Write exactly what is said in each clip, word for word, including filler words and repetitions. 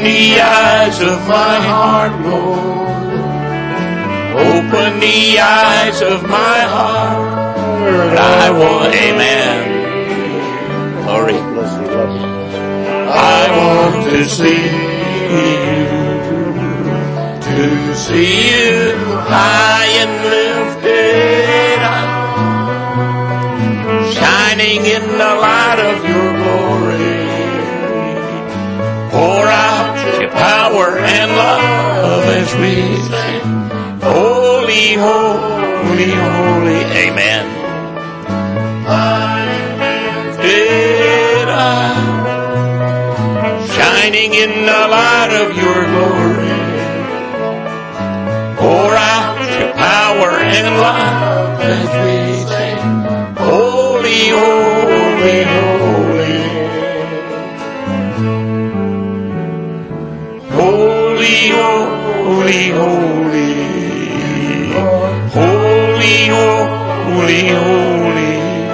the eyes of my heart, Lord. Open the eyes of my heart. I want, amen. Glory. I want to see you, to see you high and lifted up, shining in the light of your glory. Pour out your power and love as we sing, holy, holy, holy, amen. Lifted up, shining in the light of your glory. Pour out your power and love as we sing, holy, holy, holy. Holy, holy, holy. Holy, holy, holy.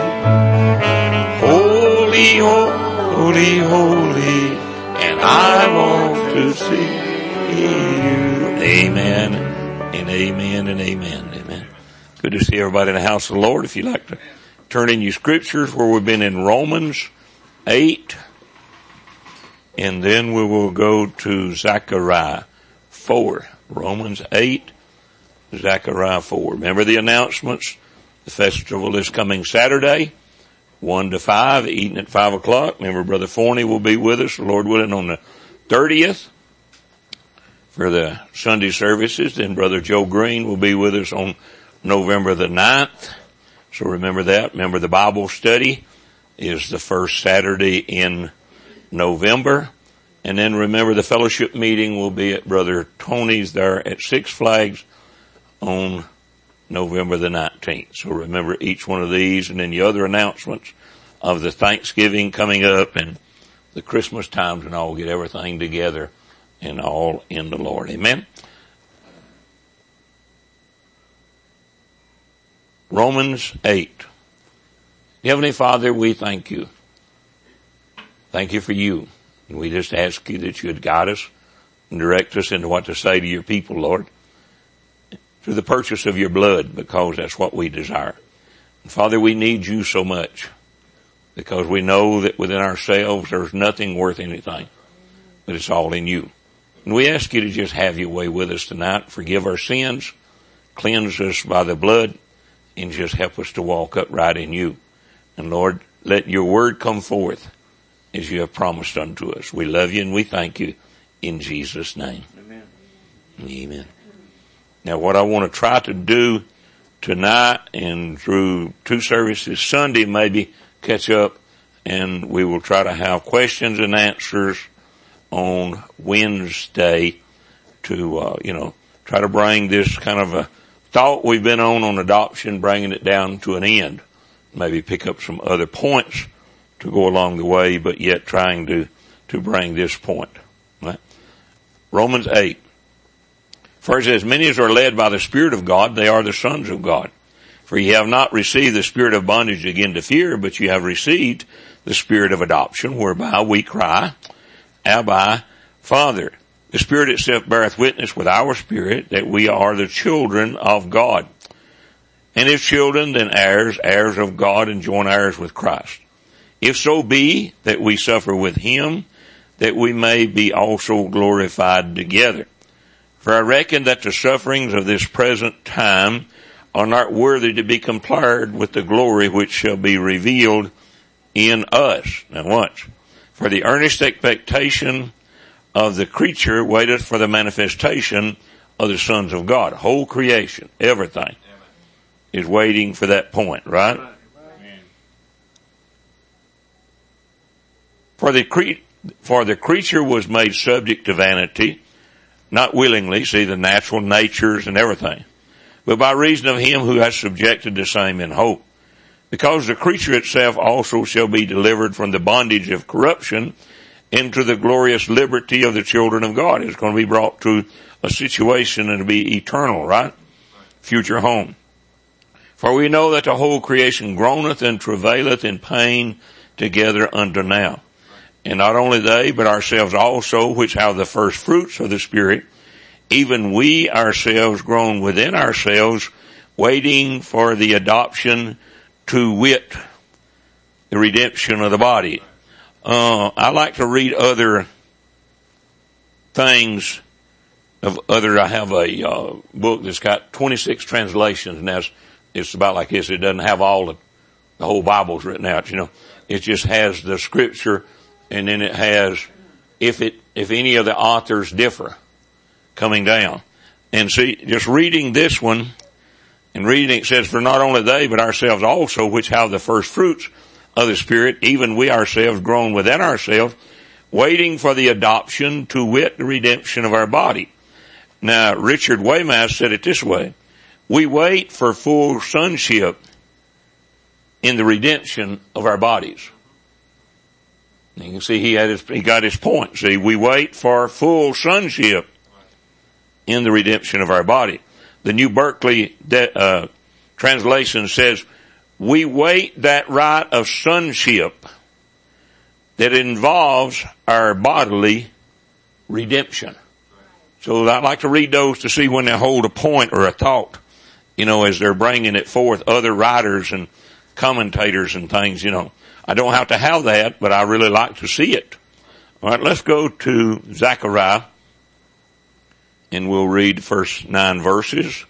Holy, holy, holy. And I want to see you. Amen. And amen and amen. Amen. Good to see everybody in the house of the Lord. If you'd like to turn in your scriptures where we've been in Romans eight, and then we will go to Zechariah four. Romans eight, Zechariah four. Remember the announcements? The festival is coming Saturday, one to five, eating at five o'clock. Remember Brother Forney will be with us, Lord willing, on the thirtieth. For the Sunday services, then Brother Joe Green will be with us on November the ninth. So remember that. Remember the Bible study is the first Saturday in November. And then remember the fellowship meeting will be at Brother Tony's there at Six Flags on November the nineteenth. So remember each one of these, and then the other announcements of the Thanksgiving coming up and the Christmas times, and all get everything together and all in the Lord. Amen. Romans eight. Heavenly Father, we thank you. Thank you for you. And we just ask you that you would guide us and direct us into what to say to your people, Lord, through the purchase of your blood, because that's what we desire. And Father, we need you so much because we know that within ourselves there's nothing worth anything, but it's all in you. And we ask you to just have your way with us tonight. Forgive our sins, cleanse us by the blood, and just help us to walk upright in you. And Lord, let your word come forth as you have promised unto us. We love you and we thank you in Jesus' name. Amen. Amen. Now what I want to try to do tonight and through two services Sunday, maybe catch up, and we will try to have questions and answers on Wednesday to, uh, you know, try to bring this kind of a thought we've been on on adoption, bringing it down to an end. Maybe pick up some other points to go along the way, but yet trying to, to bring this point. Right? Romans eight. For it says, many as are led by the Spirit of God, they are the sons of God. For ye have not received the spirit of bondage again to fear, but you have received the spirit of adoption, whereby we cry, Abba, Father. The Spirit itself beareth witness with our spirit that we are the children of God. And if children, then heirs, heirs of God, and joint heirs with Christ. If so be that we suffer with him, that we may be also glorified together. For I reckon that the sufferings of this present time are not worthy to be compared with the glory which shall be revealed in us. Now watch. For the earnest expectation of the creature waiteth for the manifestation of the sons of God. Whole creation, everything is waiting for that point, right? For the cre- for the creature was made subject to vanity, not willingly, see the natural natures and everything, but by reason of him who has subjected the same in hope. Because the creature itself also shall be delivered from the bondage of corruption into the glorious liberty of the children of God. It's going to be brought to a situation and to be eternal, right? Future home. For we know that the whole creation groaneth and travaileth in pain together unto now. And not only they, but ourselves also, which have the first fruits of the Spirit, even we ourselves grown within ourselves, waiting for the adoption, to wit, the redemption of the body. Uh, I like to read other things of other. I have a uh, book that's got twenty-six translations, and that's, it's about like this. It doesn't have all the, the whole Bible's written out, you know. It just has the scripture, and then it has, if it, if any of the authors differ, coming down. And see, just reading this one, and reading it says, for not only they, but ourselves also, which have the first fruits of the Spirit, even we ourselves grown within ourselves, waiting for the adoption, to wit, the redemption of our body. Now, Richard Waymass said it this way: we wait for full sonship in the redemption of our bodies. You can see he had his, he got his point. See, we wait for full sonship in the redemption of our body. The New Berkeley de, uh, translation says, we wait that right of sonship that involves our bodily redemption. So I'd like to read those to see when they hold a point or a thought, you know, as they're bringing it forth, other writers and commentators and things, you know. I don't have to have that, but I really like to see it. All right, let's go to Zechariah, and we'll read the first nine verses.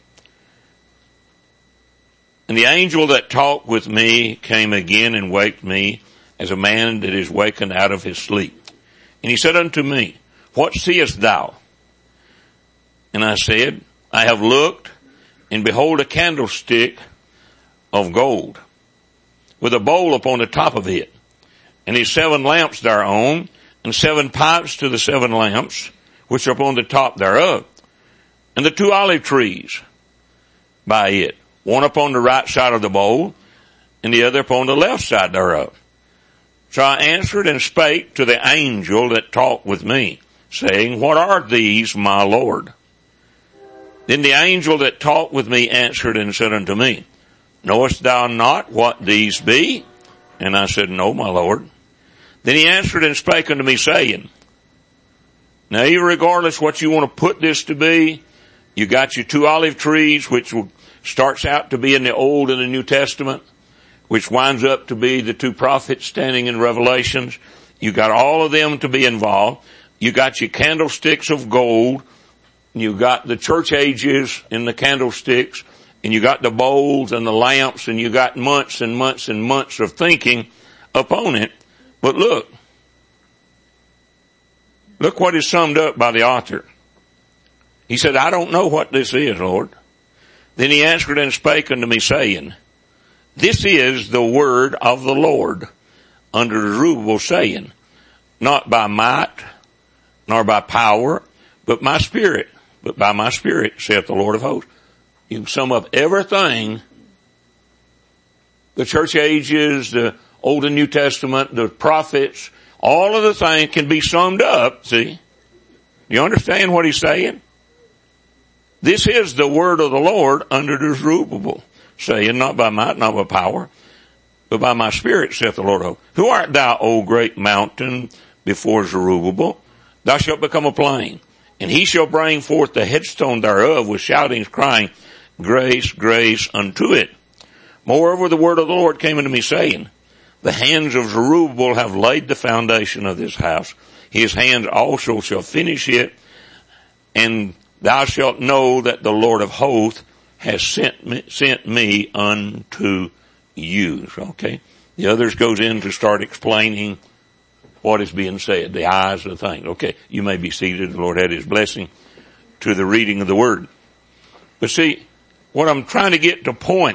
And the angel that talked with me came again and waked me as a man that is wakened out of his sleep. And he said unto me, what seest thou? And I said, I have looked, and behold a candlestick of gold, with a bowl upon the top of it, and his seven lamps thereon, and seven pipes to the seven lamps, which are upon the top thereof, and the two olive trees by it, one upon the right side of the bowl, and the other upon the left side thereof. So I answered and spake to the angel that talked with me, saying, what are these, my Lord? Then the angel that talked with me answered and said unto me, knowest thou not what these be? And I said, no, my Lord. Then he answered and spake unto me, saying, now regardless what you want to put this to be, you got your two olive trees, which starts out to be in the Old and the New Testament, which winds up to be the two prophets standing in Revelations. You got all of them to be involved. You got your candlesticks of gold. You got the church ages in the candlesticks. And you got the bowls and the lamps, and you got months and months and months of thinking upon it. But look, look what is summed up by the author. He said, I don't know what this is, Lord. Then he answered and spake unto me, saying, this is the word of the Lord under Zerubbabel, saying, not by might, nor by power, but my spirit, but by my spirit, saith the Lord of hosts. You can sum up everything, the church ages, the Old and New Testament, the prophets, all of the things can be summed up, see? You understand what he's saying? This is the word of the Lord under the Zerubbabel, saying, not by might, not by power, but by my spirit, saith the Lord of hosts. Who art thou, O great mountain, before Zerubbabel? Thou shalt become a plain, and he shall bring forth the headstone thereof with shoutings, crying, grace, grace unto it. Moreover, the word of the Lord came unto me, saying, the hands of Zerubbabel have laid the foundation of this house. His hands also shall finish it, and thou shalt know that the Lord of hosts has sent me, sent me unto you. Okay. The others goes in to start explaining what is being said, the eyes of the thing. Okay. You may be seated. The Lord had his blessing to the reading of the word. But see, what I'm trying to get to point,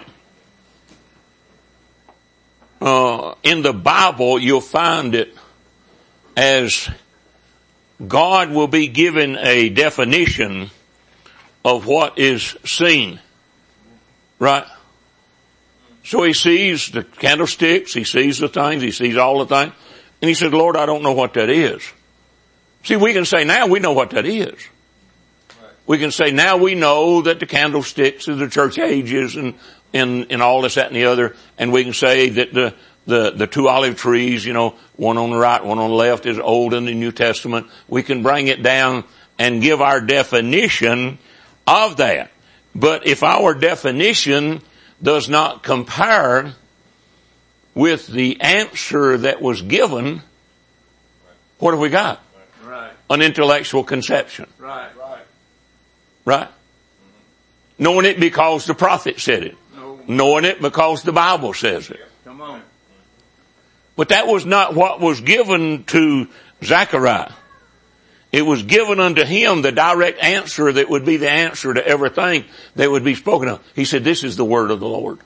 uh, in the Bible, you'll find it as God will be given a definition of what is seen. Right? So he sees the candlesticks, he sees the things, he sees all the things, and he said, Lord, I don't know what that is. See, we can say now we know what that is. We can say now we know that the candlesticks are the church ages and, and, and all this, that, and the other. And we can say that the, the, the two olive trees, you know, one on the right, one on the left is Old and the New Testament. We can bring it down and give our definition of that. But if our definition does not compare with the answer that was given, what have we got? Right. An intellectual conception. Right. Right. Right? Mm-hmm. Knowing it because the prophet said it. No. Knowing it because the Bible says it. Come on. But that was not what was given to Zechariah. It was given unto him the direct answer that would be the answer to everything that would be spoken of. He said, this is the word of the Lord.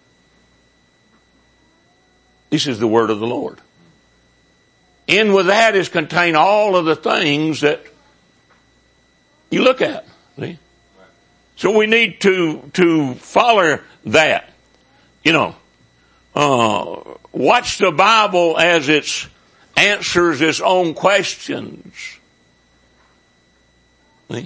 This is the word of the Lord. In with that is contained all of the things that you look at. See? So we need to, to follow that. You know, uh, watch the Bible as it answers its own questions. See?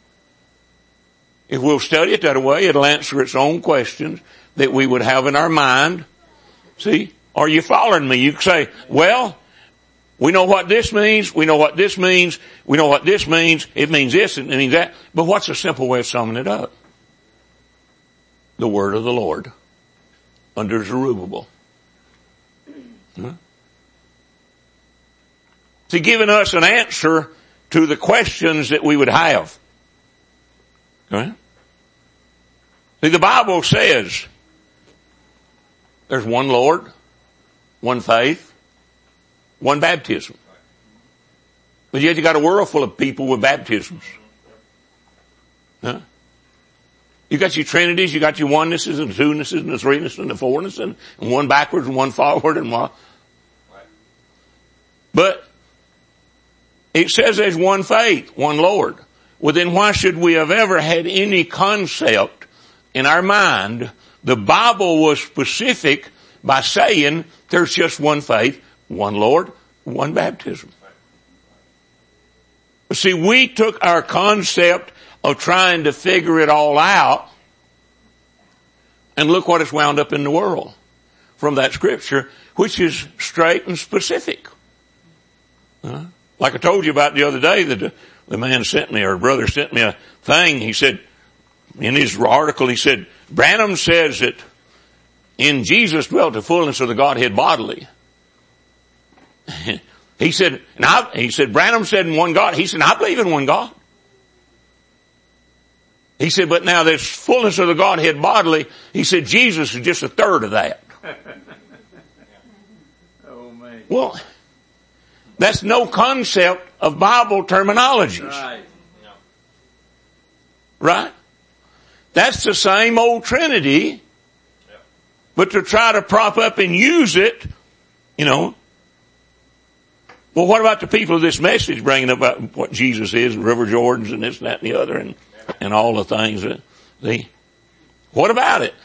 If we'll study it that way, it'll answer its own questions that we would have in our mind. See? Are you following me? You can say, well, we know what this means, we know what this means, we know what this means, it means this and it means that. But what's a simple way of summing it up? The word of the Lord under Zerubbabel. Huh? See, giving us an answer to the questions that we would have. Okay? See, the Bible says there's one Lord, one faith, one baptism. But yet you got a world full of people with baptisms. Huh? You got your trinities, you got your onenesses and two-nesses and the three-nesses and the four-nesses and one backwards and one forward and one. But it says there's one faith, one Lord. Well then why should we have ever had any concept in our mind? The Bible was specific by saying there's just one faith, one Lord, one baptism. See, we took our concept of trying to figure it all out, and look what has wound up in the world from that scripture, which is straight and specific. Uh, like I told you about the other day, that the, the man sent me, or a brother sent me a thing. He said, in his article, he said, Branham says that in Jesus dwelt the fullness of the Godhead bodily. He said, and I, he said, Branham said in one God. He said, I believe in one God. He said, but now there's fullness of the Godhead bodily. He said, Jesus is just a third of that. Oh, man. Well, that's no concept of Bible terminologies. Right. Right? That's the same old Trinity, but to try to prop up and use it, you know. Well, what about the people of this message bringing up about what Jesus is and River Jordans and this and that and the other and, and all the things that, see? What about it?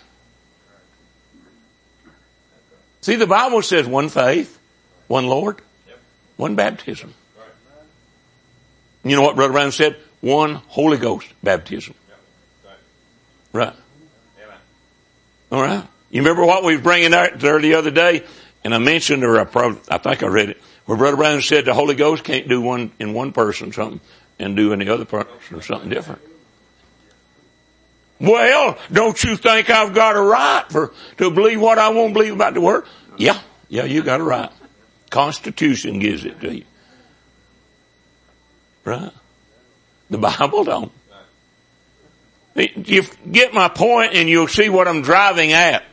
See, the Bible says one faith, one Lord, one baptism. You know what Brother Brown said? One Holy Ghost baptism. Right. All right. You remember what we were bringing out there the other day? And I mentioned, or I probably, I think I read it, where Brother Brown said the Holy Ghost can't do one in one person something and do in the other person something different. Well, don't you think I've got a right for, to believe what I won't believe about the Word? Yeah. Yeah, you got a right. Constitution gives it to you. Right? The Bible don't. You get my point and you'll see what I'm driving at.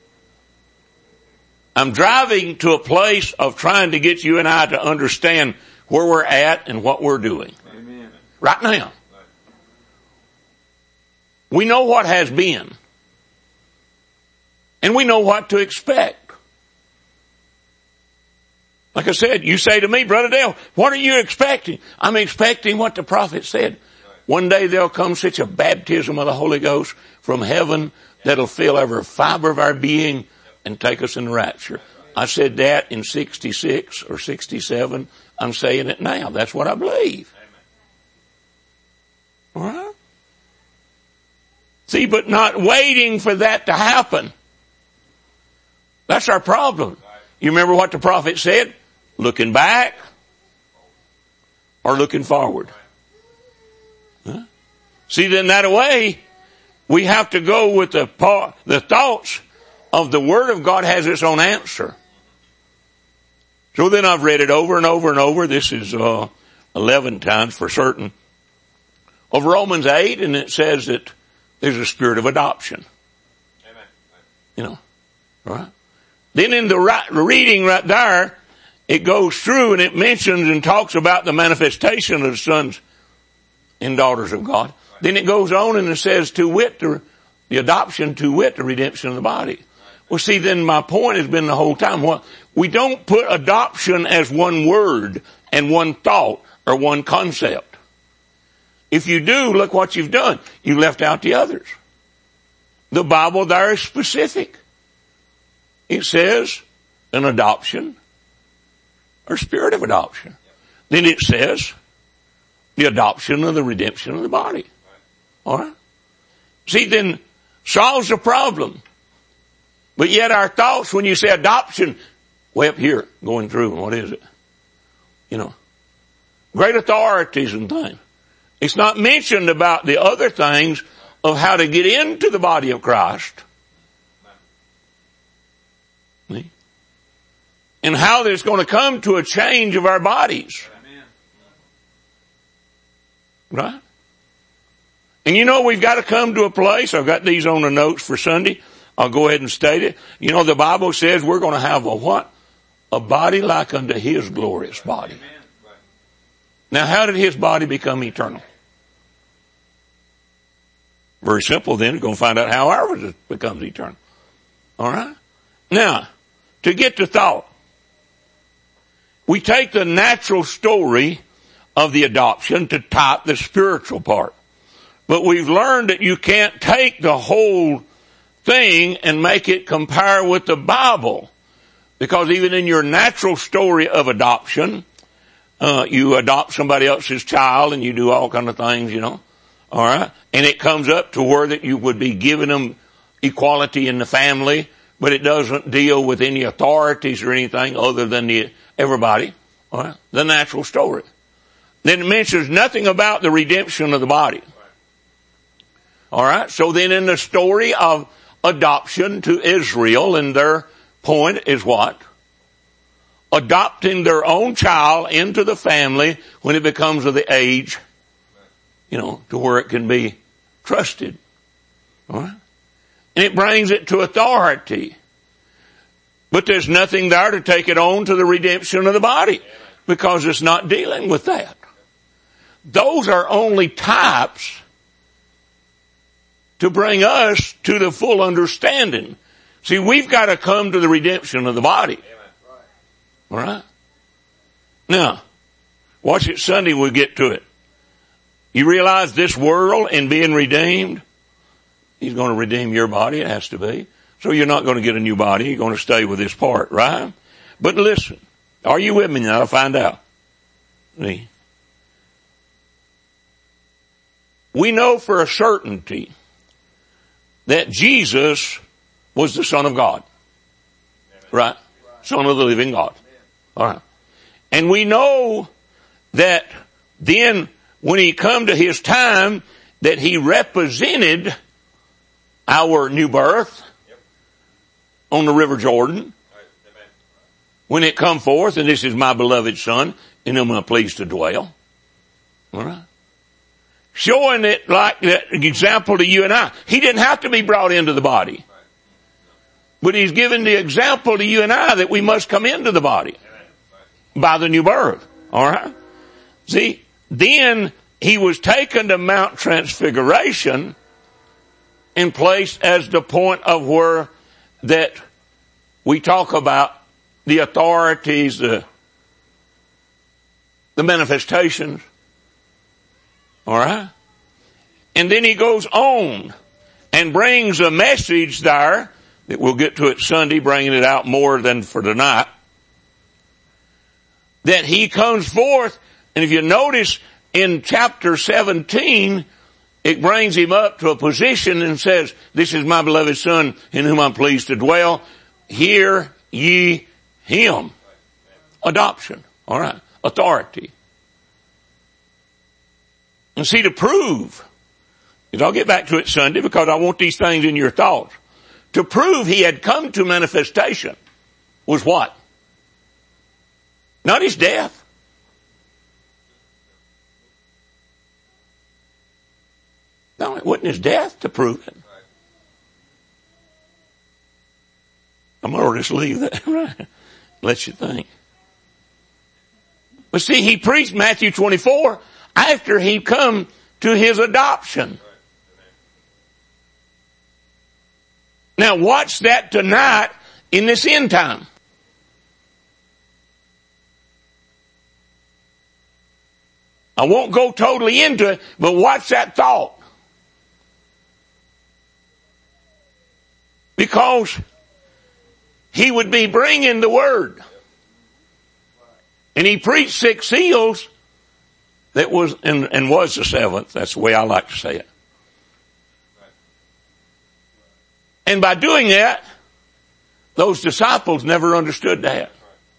I'm driving to a place of trying to get you and I to understand where we're at and what we're doing. Amen. Right now. We know what has been. And we know what to expect. Like I said, you say to me, Brother Dale, what are you expecting? I'm expecting what the prophet said. One day there'll come such a baptism of the Holy Ghost from heaven that'll fill every fiber of our being and take us in the rapture. I said that in sixty-six or sixty-seven. I'm saying it now. That's what I believe. All right? See, but not waiting for that to happen. That's our problem. You remember what the prophet said? Looking back or looking forward? Huh? See, then that way, we have to go with the, the thoughts of the Word of God has its own answer. So then I've read it over and over and over. This is uh, eleven times for certain. Of Romans eight, and it says that there's a spirit of adoption. Amen. You know, right? Then in the right, reading right there, it goes through and it mentions and talks about the manifestation of the sons and daughters of God. Right. Then it goes on and it says to wit the, the adoption, to wit the redemption of the body. Right. Well, see, then my point has been the whole time, well, we don't put adoption as one word and one thought or one concept. If you do, look what you've done. You left out the others. The Bible there is specific. It says an adoption or spirit of adoption. Then it says the adoption of the redemption of the body. All right? See, then solves the problem. But yet our thoughts, when you say adoption, way up here going through, and what is it? You know, great authorities and things. It's not mentioned about the other things of how to get into the body of Christ. See? And how there's going to come to a change of our bodies. Right? And you know, we've got to come to a place, I've got these on the notes for Sunday, I'll go ahead and state it. You know, the Bible says we're going to have a what? A body like unto His glorious body. Now, how did His body become eternal? Very simple then, we're going to find out how ours becomes eternal. Alright? Now, to get to thought, we take the natural story of the adoption to type the spiritual part. But we've learned that you can't take the whole thing and make it compare with the Bible. Because even in your natural story of adoption, uh, you adopt somebody else's child and you do all kind of things, you know. Alright? And it comes up to where that you would be giving them equality in the family, but it doesn't deal with any authorities or anything other than the, everybody. Alright? The natural story. Then it mentions nothing about the redemption of the body. Alright? So then in the story of adoption to Israel, and their point is what? Adopting their own child into the family when it becomes of the age, you know, to where it can be trusted. Alright? And it brings it to authority. But there's nothing there to take it on to the redemption of the body, because it's not dealing with that. Those are only types to bring us to the full understanding. See, we've got to come to the redemption of the body. Alright? Now, watch it Sunday, we'll get to it. You realize this world and being redeemed, He's going to redeem your body, it has to be. So you're not going to get a new body, you're going to stay with this part, right? But listen, are you with me now? I'll find out. See? We know for a certainty that Jesus was the Son of God. Right? Son of the living God. Alright. And we know that then when He come to His time that He represented our new birth on the River Jordan. When it come forth, and this is my beloved Son, in whom I'm pleased to dwell. Alright. Showing it like that example to you and I. He didn't have to be brought into the body. But He's given the example to you and I that we must come into the body by the new birth. Alright? See, then He was taken to Mount Transfiguration and placed as the point of where that we talk about the authorities, the, the manifestations. Alright? And then He goes on and brings a message there that we'll get to it Sunday, bringing it out more than for tonight. That He comes forth, and if you notice in chapter seventeen, it brings Him up to a position and says, this is my beloved Son in whom I'm pleased to dwell. Hear ye him. Adoption. All right. Authority. And see, to prove, and I'll get back to it Sunday because I want these things in your thoughts. To prove he had come to manifestation was what? Not his death. No, it wasn't his death to prove it. I'm going to just leave that, right? Let you think. But see, he preached Matthew twenty-four after he come to his adoption. Now watch that tonight in this end time. I won't go totally into it, but watch that thought. Because he would be bringing the word. And he preached six seals that was, and, and was the seventh. That's the way I like to say it. And by doing that, those disciples never understood that.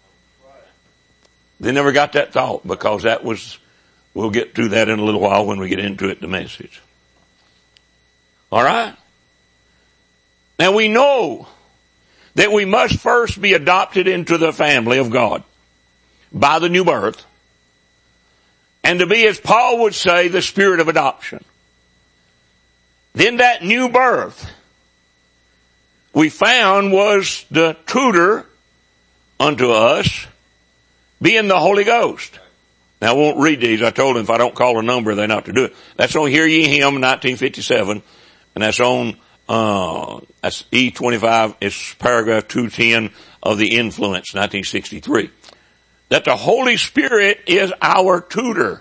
They never got that thought because that was, we'll get to that in a little while when we get into it, the message. All right? Now we know that we must first be adopted into the family of God by the new birth, and to be, as Paul would say, the spirit of adoption. Then that new birth we found was the tutor unto us being the Holy Ghost. Now I won't read these. I told them if I don't call a number, they're not to do it. That's on Hear Ye Him, nineteen fifty-seven, and that's on Uh, that's E twenty-five, it's paragraph two ten of the Influence, nineteen sixty-three. That the Holy Spirit is our tutor.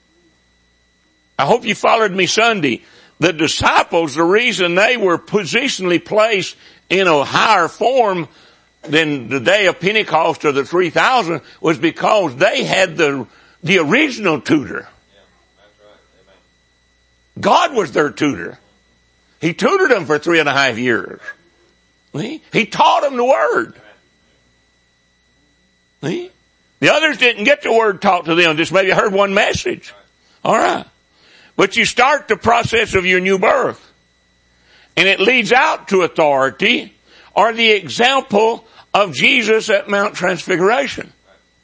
I hope you followed me Sunday. The disciples, the reason they were positionally placed in a higher form than the day of Pentecost or the three thousand was because they had the, the original tutor. God was their tutor. He tutored them for three and a half years. See? He taught them the Word. See? The others didn't get the Word taught to them, just maybe heard one message. All right. But you start the process of your new birth. And it leads out to authority or the example of Jesus at Mount Transfiguration.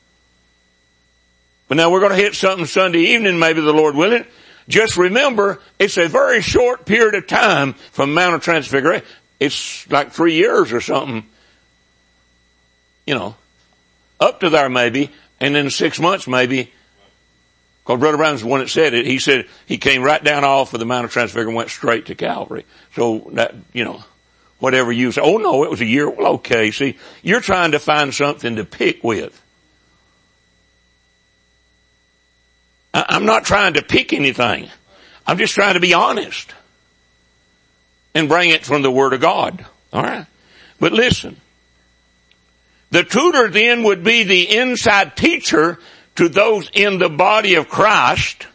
But now we're going to hit something Sunday evening, maybe the Lord willing. Just remember, it's a very short period of time from Mount of Transfiguration. It's like three years or something. You know, up to there maybe, and then six months maybe. Because Brother Brown's the one that said it. He said he came right down off of the Mount of Transfiguration and went straight to Calvary. So that, you know, whatever you say, oh no, it was a year. Well, okay, see, you're trying to find something to pick with. I'm not trying to pick anything. I'm just trying to be honest and bring it from the Word of God. All right. But listen, the tutor then would be the inside teacher to those in the body of Christ.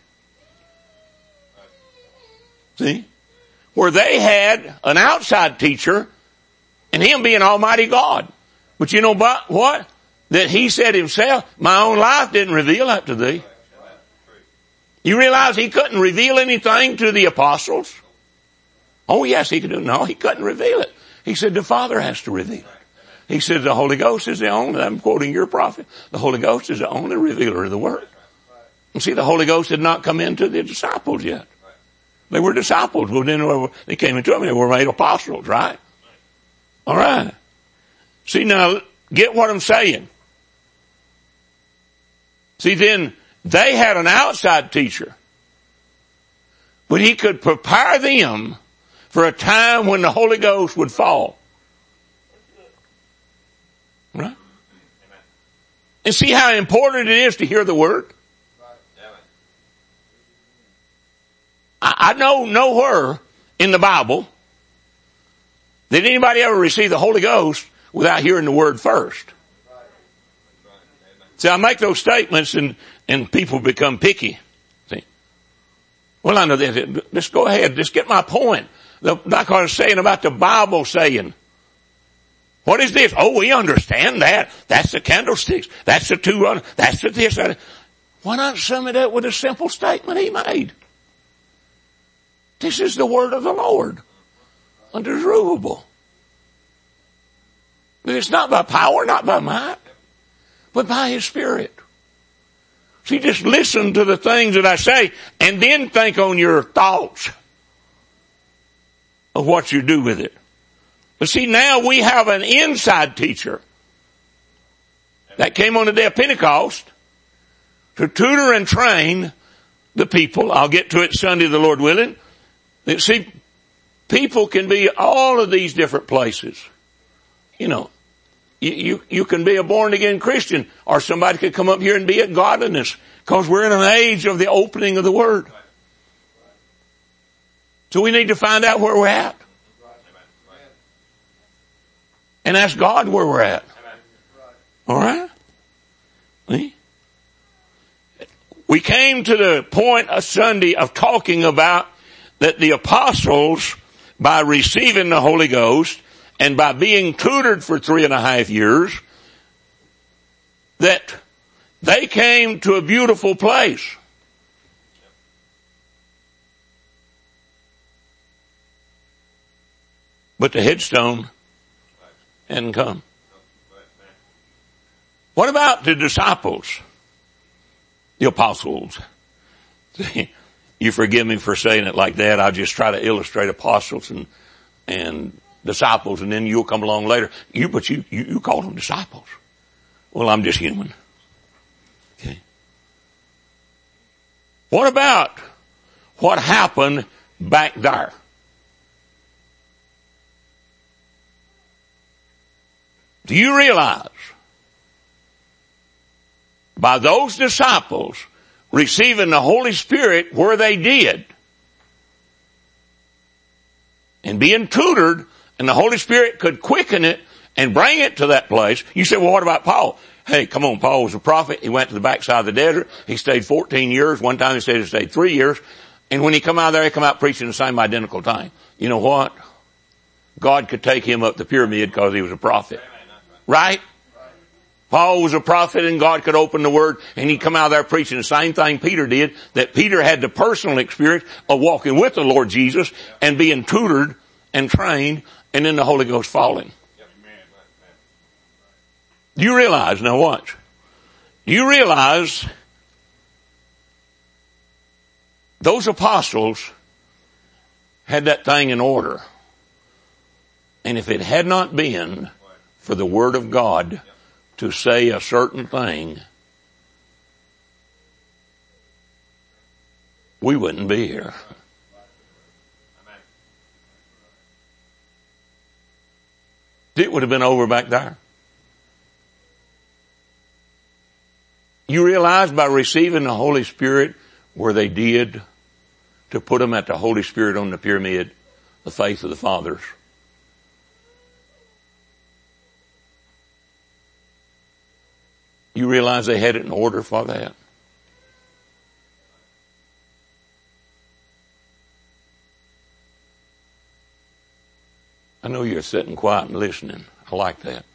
See? Where they had an outside teacher and him being Almighty God. But you know what? That he said himself, my own life didn't reveal that to thee. You realize he couldn't reveal anything to the apostles? Oh yes, he could do. No, he couldn't reveal it. He said the Father has to reveal it. He said the Holy Ghost is the only, I'm quoting your prophet, the Holy Ghost is the only revealer of the Word. And see, the Holy Ghost had not come into the disciples yet. They were disciples. Well, then they came into them, they were made apostles, right? All right. See, now, get what I'm saying. See, then, they had an outside teacher, but he could prepare them for a time when the Holy Ghost would fall. Right? And see how important it is to hear the Word? I, I know nowhere in the Bible did anybody ever receive the Holy Ghost without hearing the Word first. See, I make those statements and, and people become picky. See? Well, I know that. Just go ahead. Just get my point. Like I was saying about the Bible saying. What is this? Oh, we understand that. That's the candlesticks. That's the two, uh, that's the this. That. Why not sum it up with a simple statement he made? This is the word of the Lord under Zerubbabel. But it's not by power, not by might, but by His Spirit. See, just listen to the things that I say and then think on your thoughts of what you do with it. But see, now we have an inside teacher that came on the day of Pentecost to tutor and train the people. I'll get to it Sunday, the Lord willing. See, people can be all of these different places. You know, you, you, you can be a born again Christian, or somebody could come up here and be at godliness, because we're in an age of the opening of the Word. So we need to find out where we're at. And ask God where we're at. All right? See? We came to the point of Sunday of talking about that the apostles, by receiving the Holy Ghost and by being tutored for three and a half years, that they came to a beautiful place. But the headstone hadn't come. What about the disciples? The apostles? You forgive me for saying it like that. I'll just try to illustrate apostles and, and disciples, and then you'll come along later. You, but you, you, you call them disciples. Well, I'm just human. Okay. What about what happened back there? Do you realize by those disciples receiving the Holy Spirit where they did and being tutored, and the Holy Spirit could quicken it and bring it to that place? You say, well, what about Paul? Hey, come on, Paul was a prophet. He went to the backside of the desert. He stayed fourteen years. One time he said he stayed three years. And when he come out of there, he come out preaching the same identical time. You know what? God could take him up the pyramid because he was a prophet. Right? Paul was a prophet and God could open the Word and he'd come out of there preaching the same thing Peter did, that Peter had the personal experience of walking with the Lord Jesus and being tutored and trained and then the Holy Ghost falling. Do you realize, now watch, do you realize those apostles had that thing in order? And if it had not been for the Word of God to say a certain thing, we wouldn't be here. It would have been over back there. You realize by receiving the Holy Spirit where they did, to put them at the Holy Spirit on the pyramid, the faith of the fathers. You realize they had it in order for that? I know you're sitting quiet and listening. I like that.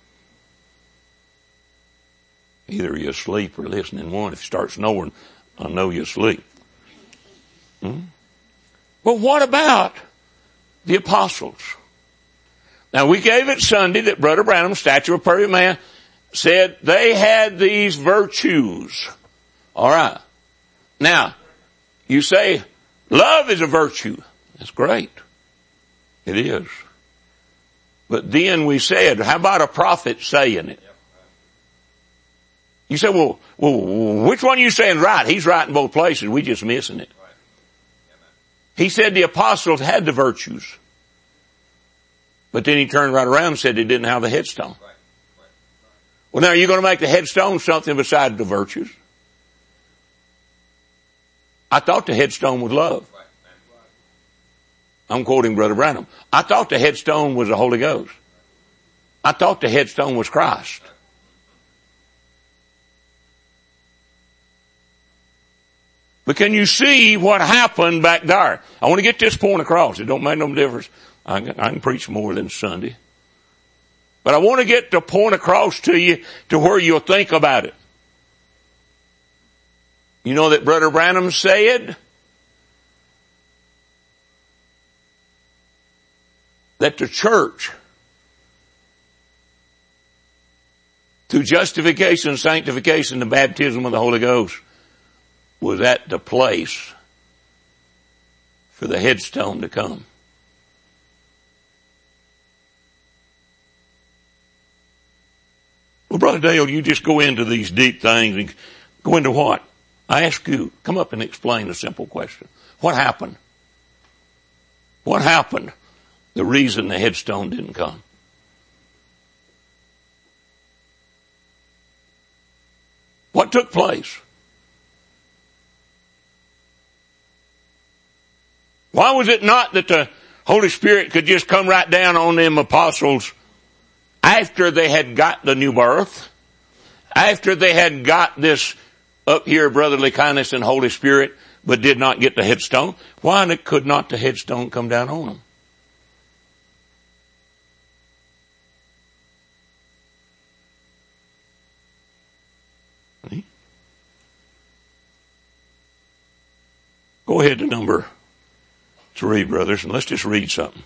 Either you're asleep or listening. One, if you start snoring, I know you're asleep. Hmm? Well, what about the apostles? Now, we gave it Sunday that Brother Branham, Statue of a Perfect Man, said they had these virtues. All right. Now, you say love is a virtue. That's great. It is. But then we said, how about a prophet saying it? You say, well, well, which one are you saying right? He's right in both places. We just missing it. He said the apostles had the virtues. But then he turned right around and said they didn't have the headstone. Well, now, are you going to make the headstone something besides the virtues? I thought the headstone was love. I'm quoting Brother Branham. I thought the headstone was the Holy Ghost. I thought the headstone was Christ. But can you see what happened back there? I want to get this point across. It don't make no difference. I can, I can preach more than Sunday. But I want to get the point across to you to where you'll think about it. You know that Brother Branham said that the church, through justification, sanctification, the baptism of the Holy Ghost, was at the place for the headstone to come. Well, Brother Dale, you just go into these deep things and go into what? I ask you, come up and explain a simple question. What happened? What happened? The reason the headstone didn't come. What took place? Why was it not that the Holy Spirit could just come right down on them apostles after they had got the new birth, after they had got this up here brotherly kindness and Holy Spirit, but did not get the headstone? Why could not the headstone come down on them? Go ahead to number three, brothers, and let's just read something.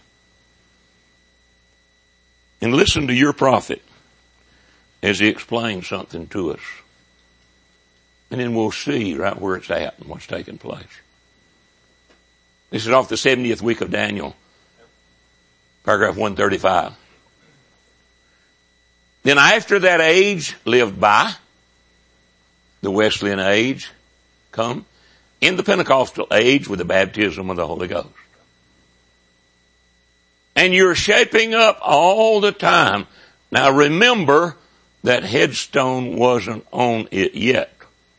And listen to your prophet as he explains something to us. And then we'll see right where it's at and what's taking place. This is off the seventieth week of Daniel, paragraph one thirty-five. Then after that age lived by, the Wesleyan age come, in the Pentecostal age with the baptism of the Holy Ghost. And you're shaping up all the time. Now remember that headstone wasn't on it yet.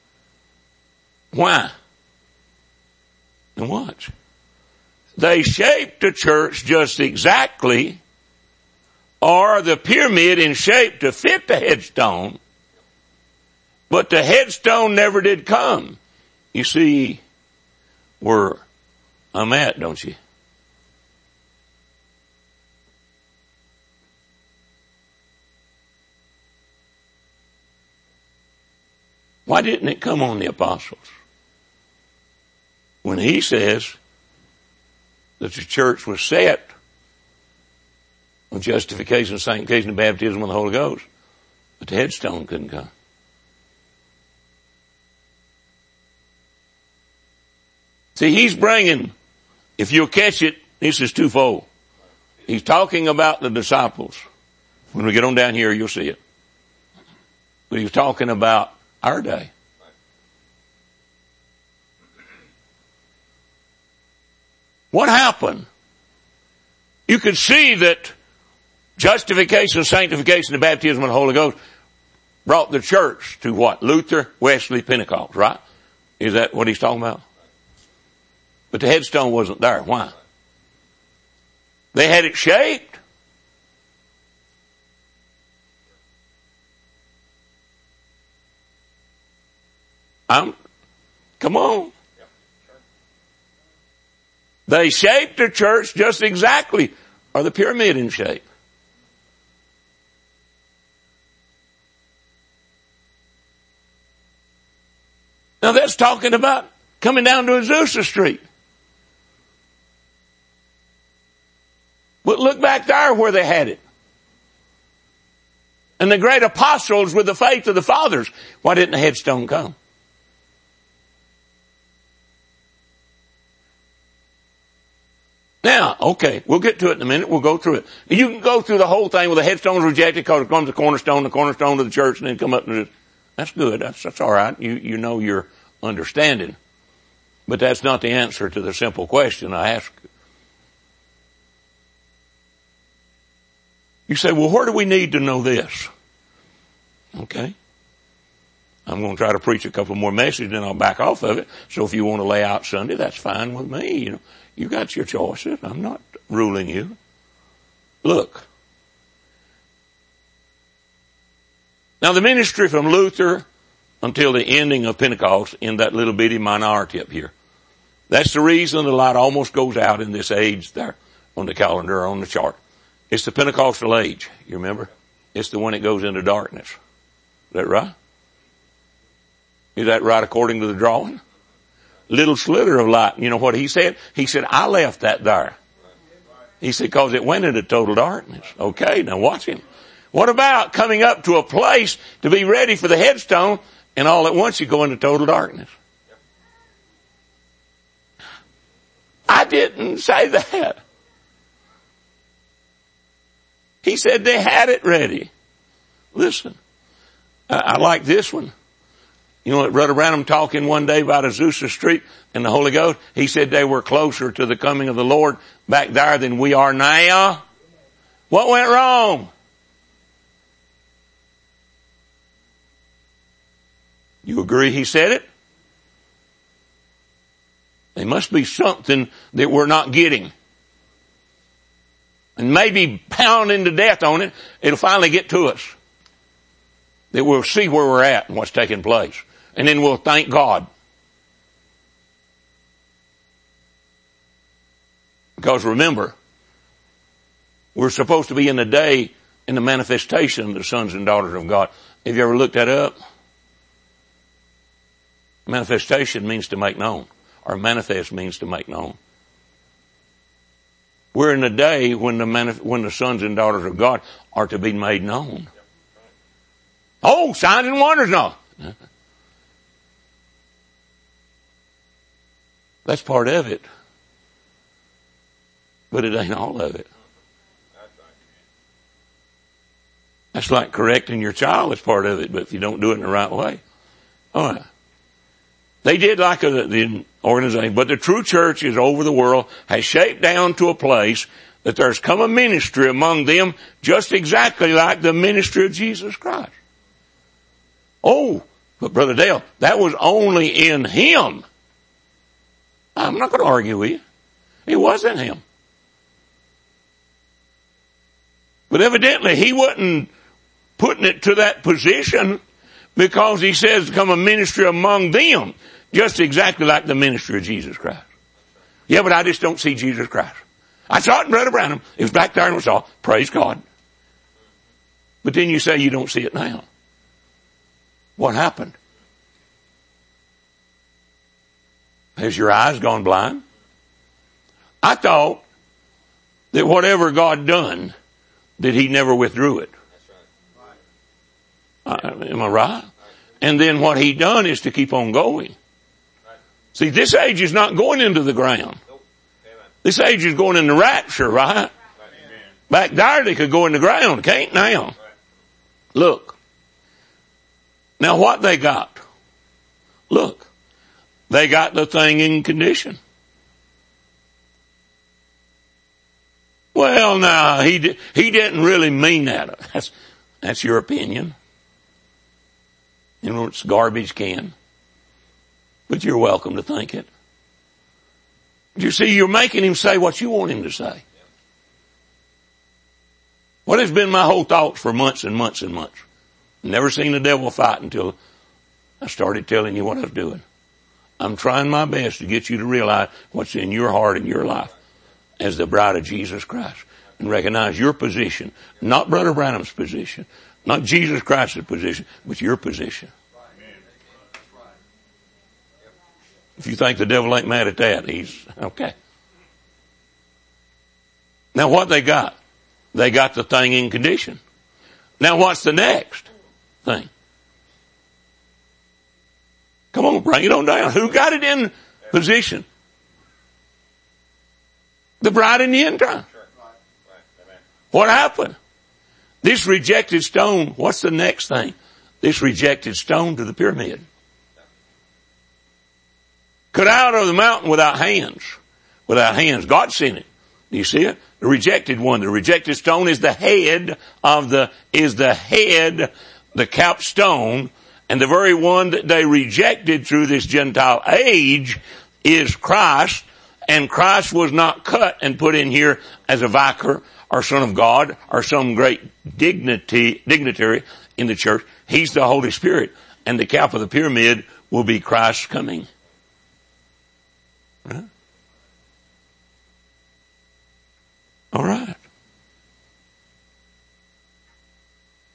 Why? And watch. They shaped the church just exactly, or the pyramid in shape to fit the headstone, but the headstone never did come. You see where I'm at, don't you? Why didn't it come on the apostles? When he says that the church was set on justification, sanctification, and baptism of the Holy Ghost, but the headstone couldn't come. See, he's bringing, if you'll catch it, this is twofold. He's talking about the disciples. When we get on down here, you'll see it. But he's talking about our day. What happened? You could see that justification, sanctification, and baptism of the Holy Ghost brought the church to what? Luther, Wesley, Pentecost, right? Is that what he's talking about? But the headstone wasn't there. Why? They had it shaped. I'm, come on. They shaped the church just exactly, or the pyramid in shape. Now that's talking about coming down to Azusa Street. But look back there where they had it. And the great apostles with the faith of the fathers, why didn't the headstone come? Now, okay, we'll get to it in a minute. We'll go through it. You can go through the whole thing with the headstones rejected because it comes the cornerstone, the cornerstone of the church, and then come up to this. That's good. That's, that's all right. You, you know your understanding. But that's not the answer to the simple question I ask. You say, well, where do we need to know this? Okay. I'm going to try to preach a couple more messages, then I'll back off of it. So if you want to lay out Sunday, that's fine with me. You know, you got your choices. I'm not ruling you. Look. Now the ministry from Luther until the ending of Pentecost in that little bitty minority up here. That's the reason the light almost goes out in this age there on the calendar or on the chart. It's the Pentecostal age. You remember? It's the one that goes into darkness. Is that right? Is that right according to the drawing? Little slither of light. You know what he said? He said, I left that there. He said, because it went into total darkness. Okay, now watch him. What about coming up to a place to be ready for the headstone, and all at once you go into total darkness? I didn't say that. He said they had it ready. Listen, I, I like this one. You know, Brother Branham talking one day about Azusa Street and the Holy Ghost. He said they were closer to the coming of the Lord back there than we are now. What went wrong? You agree he said it? There must be something that we're not getting. And maybe pounding to death on it, it'll finally get to us. That we'll see where we're at and what's taking place. And then we'll thank God. Because remember, we're supposed to be in the day in the manifestation of the sons and daughters of God. Have you ever looked that up? Manifestation means to make known. Or manifest means to make known. We're in the day when the manif- when the sons and daughters of God are to be made known. Oh, signs and wonders, no. That's part of it. But it ain't all of it. That's like correcting your child. That's part of it. But if you don't do it in the right way. All right. They did like a, the organization, but the true church is over the world, has shaped down to a place that there's come a ministry among them just exactly like the ministry of Jesus Christ. Oh, but Brother Dale, that was only in him. I'm not going to argue with you. It wasn't him. But evidently he wasn't putting it to that position because he says come a ministry among them. Just exactly like the ministry of Jesus Christ. Yeah, but I just don't see Jesus Christ. I saw it in Brother Branham. It was back there and was all. Praise God. But then you say you don't see it now. What happened? Has your eyes gone blind? I thought that whatever God done, that he never withdrew it. Uh, am I right? And then what he done is to keep on going. See, this age is not going into the ground. This age is going in the rapture, right? Back there they could go in the ground. Can't now. Look. Now what they got? Look. They got the thing in condition. Well, now, he, di- he didn't really mean that. That's, that's your opinion. You know, it's garbage can. But you're welcome to think it. You see, you're making him say what you want him to say. What has been my whole thoughts for months and months and months? Never seen the devil fight until I started telling you what I was doing. I'm trying my best to get you to realize what's in your heart and your life as the bride of Jesus Christ. And recognize your position. Not Brother Branham's position. Not Jesus Christ's position, but your position. If you think the devil ain't mad at that, he's okay. Now what they got? They got the thing in condition. Now what's the next thing? Come on, bring it on down. Who got it in position? The bride in the end time. What happened? This rejected stone, what's the next thing? This rejected stone to the pyramid. Cut out of the mountain without hands. Without hands. God sent it. Do you see it? The rejected one. The rejected stone is the head of the, is the head, the capstone, and the very one that they rejected through this Gentile age is Christ, and Christ was not cut and put in here as a vicar or son of God or some great dignity, dignitary in the church. He's the Holy Spirit, and the cap of the pyramid will be Christ's coming. Right? All right.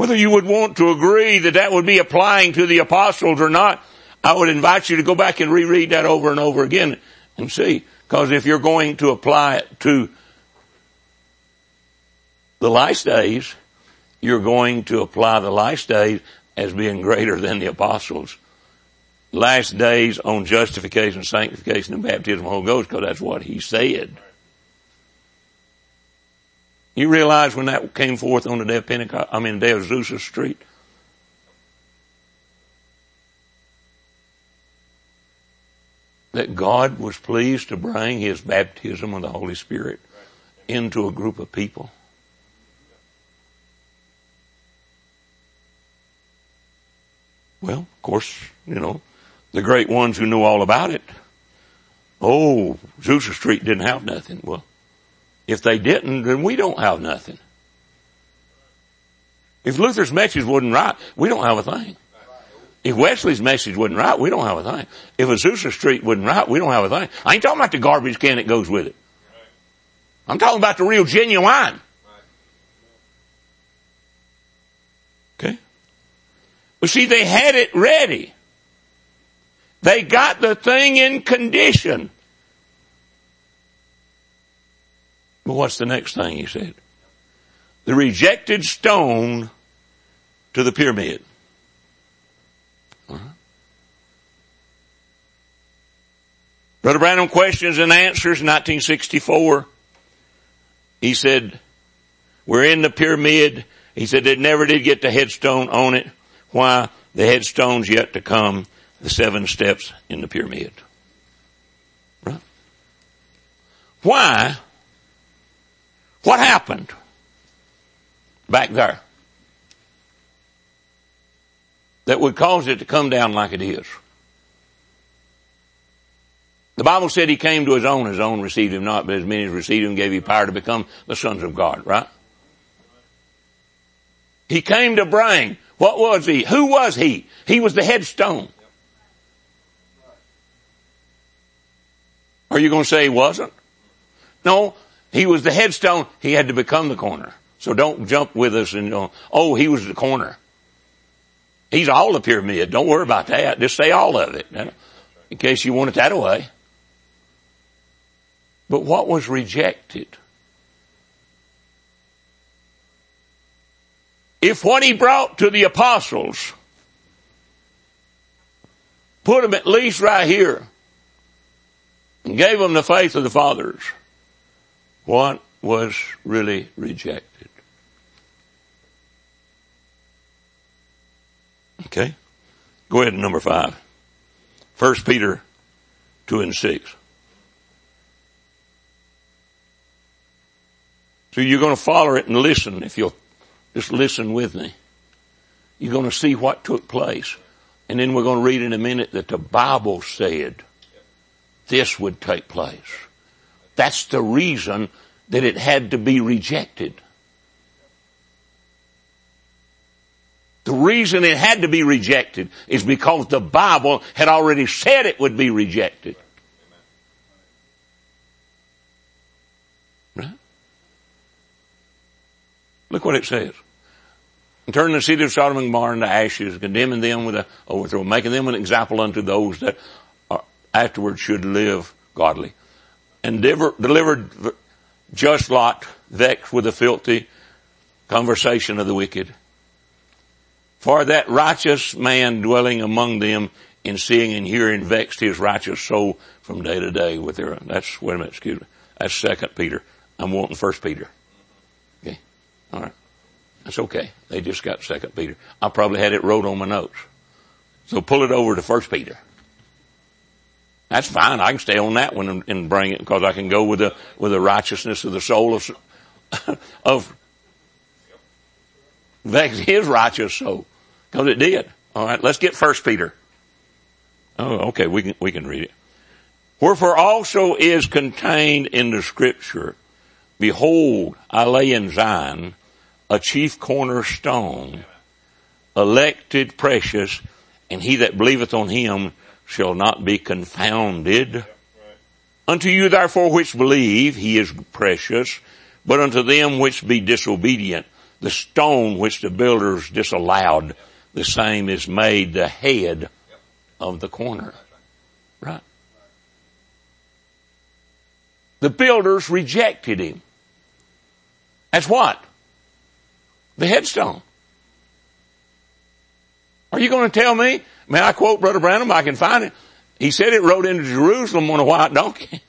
Whether you would want to agree that that would be applying to the apostles or not, I would invite you to go back and reread that over and over again and see. Because if you're going to apply it to the last days, you're going to apply the last days as being greater than the apostles. Last days on justification, sanctification, and baptism of the Holy Ghost, because that's what he said. You realize when that came forth on the day of Pentecost, I mean the day of Azusa Street? That God was pleased to bring his baptism of the Holy Spirit into a group of people. Well, of course, you know, the great ones who knew all about it. Oh, Azusa Street didn't have nothing. Well, if they didn't, then we don't have nothing. If Luther's message wasn't right, we don't have a thing. If Wesley's message wasn't right, we don't have a thing. If Azusa Street wasn't right, we don't have a thing. I ain't talking about the garbage can that goes with it. I'm talking about the real genuine. Okay? But see, they had it ready. They got the thing in condition. But what's the next thing he said? The rejected stone to the pyramid. Uh-huh. Brother Branham Questions and Answers, nineteen sixty-four. He said, we're in the pyramid. He said it never did get the headstone on it. Why? The headstone's yet to come. The seven steps in the pyramid. Right? Why? What happened back there that would cause it to come down like it is? The Bible said he came to his own, his own received him not, but as many as received him gave you power to become the sons of God, right? He came to bring, what was he? Who was he? He was the headstone. Are you going to say he wasn't? No, he was the headstone. He had to become the corner. So don't jump with us and go, oh, he was the corner. He's all the pyramid. Don't worry about that. Just say all of it, in case you want it that way. But what was rejected? If what he brought to the apostles put them at least right here and gave them the faith of the fathers, what was really rejected? Okay. Go ahead to number five. First Peter two and six. So you're going to follow it and listen. If you'll just listen with me, you're going to see what took place. And then we're going to read in a minute that the Bible said this would take place. That's the reason that it had to be rejected. The reason it had to be rejected is because the Bible had already said it would be rejected. Right? Look what it says. And turning the city of Sodom and Gomorrah into ashes, condemning them with a overthrow, making them an example unto those that are, afterwards should live godly. And delivered just Lot, vexed with the filthy conversation of the wicked. For that righteous man dwelling among them in seeing and hearing vexed his righteous soul from day to day with their, that's, wait a minute, excuse me. That's Second Peter. I'm wanting First Peter. Okay. All right. That's okay. They just got Second Peter. I probably had it wrote on my notes. So pull it over to First Peter. That's fine. I can stay on that one and, and bring it because I can go with the, with the righteousness of the soul of, of, vexed his righteous soul. Because it did. All right, let's get First Peter. Oh, okay, we can we can read it. Wherefore also is contained in the Scripture, behold, I lay in Zion a chief cornerstone, elected, precious, and he that believeth on him shall not be confounded. Unto you therefore which believe, he is precious, but unto them which be disobedient, The stone which the builders disallowed, the same is made the head of the corner. Right? The builders rejected him. As what? The headstone. Are you going to tell me? May I quote Brother Branham? I can find it. He said it rode into Jerusalem on a white donkey.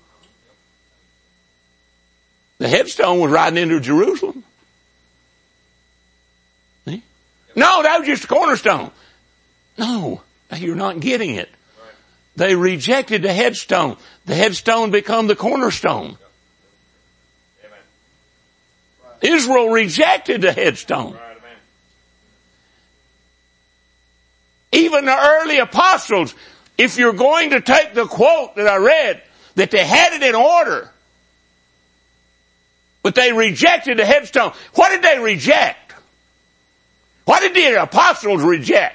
The headstone was riding into Jerusalem. See? No, that was just a cornerstone. No, you're not getting it. They rejected the headstone. The headstone became the cornerstone. Israel rejected the headstone. Even the early apostles, if you're going to take the quote that I read, that they had it in order, but they rejected the headstone. What did they reject? What did the apostles reject?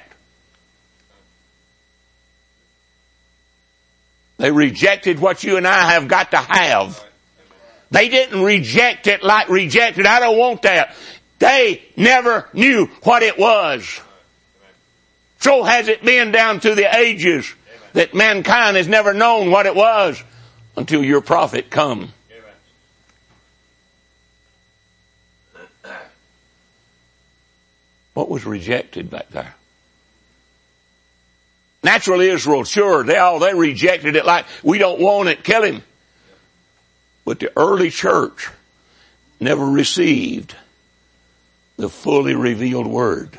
They rejected what you and I have got to have. They didn't reject it like rejected. I don't want that. They never knew what it was. So has it been down through the ages that mankind has never known what it was until your prophet come. What was rejected back there? Natural Israel, sure, they all, they rejected it like, we don't want it, kill him. But the early church never received the fully revealed word.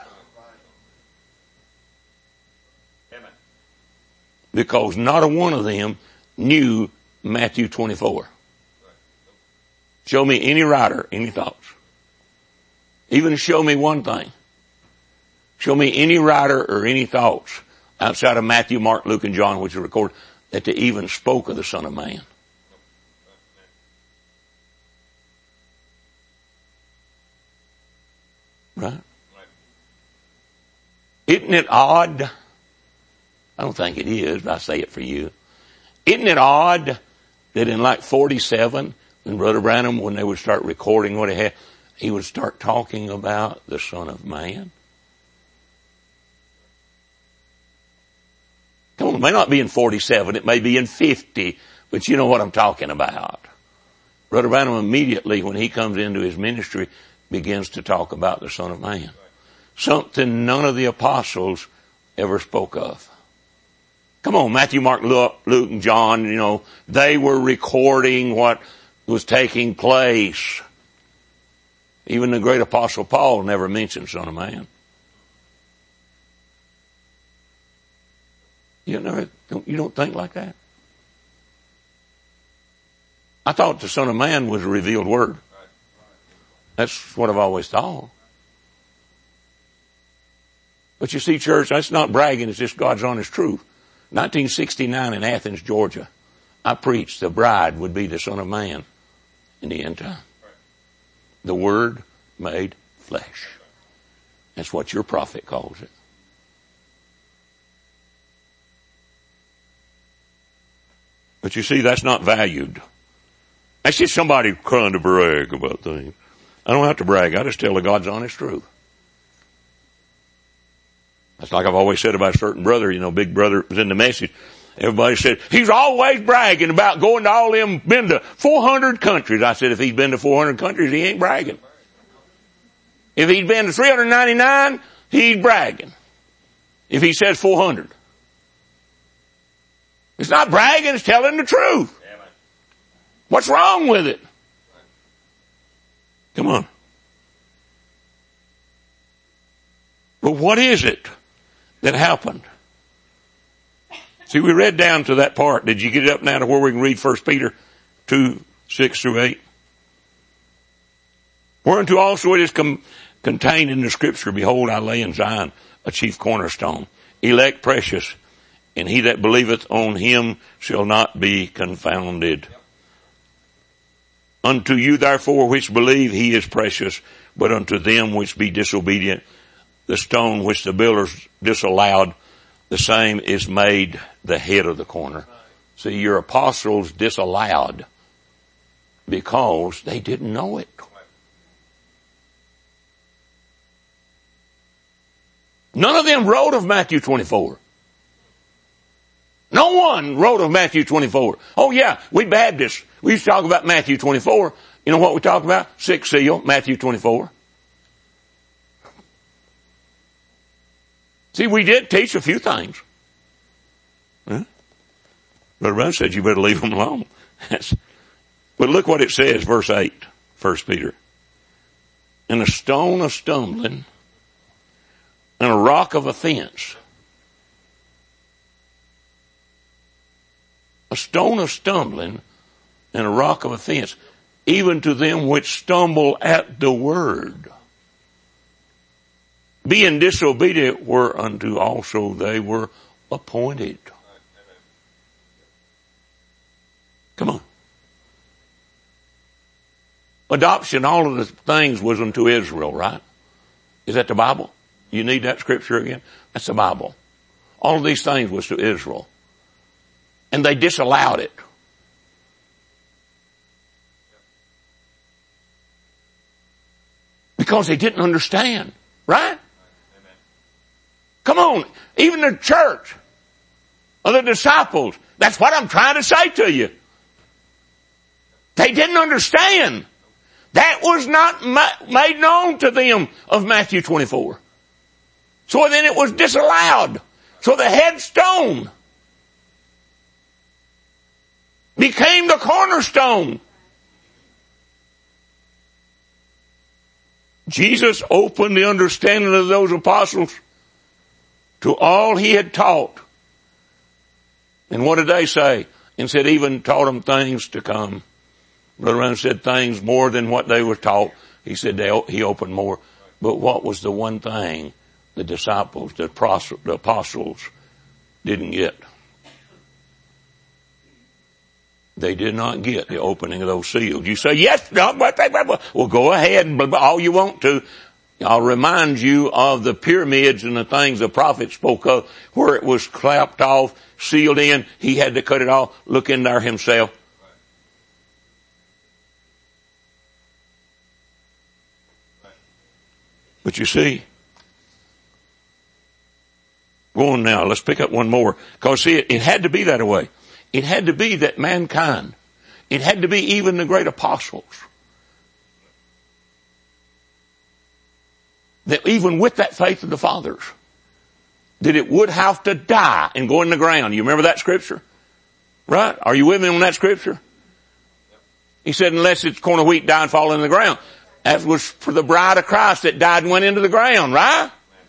Because not a one of them knew Matthew twenty-four. Show me any writer, any thoughts. Even show me one thing. Show me any writer or any thoughts outside of Matthew, Mark, Luke, and John, which are recorded, that they even spoke of the Son of Man. Right? Isn't it odd? I don't think it is, but I say it for you. Isn't it odd that in like forty-seven, when Brother Branham, when they would start recording what he had, he would start talking about the Son of Man? Come on, it may not be in forty-seven, it may be in fifty, but you know what I'm talking about. Brother Branham immediately, when he comes into his ministry, begins to talk about the Son of Man. Something none of the apostles ever spoke of. Come on, Matthew, Mark, Luke, Luke, and John, you know, they were recording what was taking place. Even the great apostle Paul never mentioned Son of Man. You never, you don't think like that? I thought the Son of Man was a revealed word. That's what I've always thought. But you see, church, that's not bragging, it's just God's honest truth. nineteen sixty-nine in Athens, Georgia, I preached the bride would be the Son of Man in the end time. The Word made flesh. That's what your prophet calls it. But you see, that's not valued. That's just somebody trying to brag about things. I don't have to brag. I just tell the God's honest truth. That's like I've always said about a certain brother, you know, big brother was in the message. Everybody said, he's always bragging about going to all them, been to four hundred countries. I said, if he's been to four hundred countries, he ain't bragging. If he's been to three hundred ninety-nine, he's bragging. If he says four hundred. It's not bragging, it's telling the truth. What's wrong with it? Come on. But what is it that happened? See, we read down to that part. Did you get up now to where we can read First Peter two, six through eight? Whereunto also it is com- contained in the scripture, behold, I lay in Zion a chief cornerstone, elect precious, and he that believeth on him shall not be confounded. Unto you therefore which believe he is precious, but unto them which be disobedient, the stone which the builders disallowed, the same is made the head of the corner. See, your apostles disallowed because they didn't know it. None of them wrote of Matthew twenty-four. No one wrote of Matthew twenty-four. Oh yeah, we Baptists, we used to talk about Matthew twenty-four. You know what we talk about? Sixth seal, Matthew twenty-four. See, we did teach a few things. Huh? Brother Brown said you better leave them alone. But look what it says, verse eight, First Peter. And a stone of stumbling and a rock of offense. A stone of stumbling and a rock of offense, even to them which stumble at the word. Being disobedient whereunto also they were appointed. Come on. Adoption, all of the things was unto Israel, right? Is that the Bible? You need that scripture again? That's the Bible. All of these things was to Israel. And they disallowed it. Because they didn't understand, right? Come on, even the church or the disciples, that's what I'm trying to say to you. They didn't understand. That was not ma- made known to them of Matthew twenty-four. So then it was disallowed. So the headstone became the cornerstone. Jesus opened the understanding of those apostles to all he had taught. And what did they say? And said even taught them things to come. Brother Brown said things more than what they were taught. He said they, he opened more. But what was the one thing the disciples, the apostles didn't get? They did not get the opening of those seals. You say, yes, no, but, well, go ahead and all you want to. I'll remind you of the pyramids and the things the prophet spoke of where it was clapped off, sealed in. He had to cut it off, look in there himself. But you see, go on now, let's pick up one more. Because see, it, it had to be that way. It had to be that mankind, it had to be even the great apostles, that even with that faith of the fathers, that it would have to die and go in the ground. You remember that scripture? Right? Are you with me on that scripture? He said, unless it's corn of wheat die and fall in the ground. That was for the bride of Christ that died and went into the ground, right?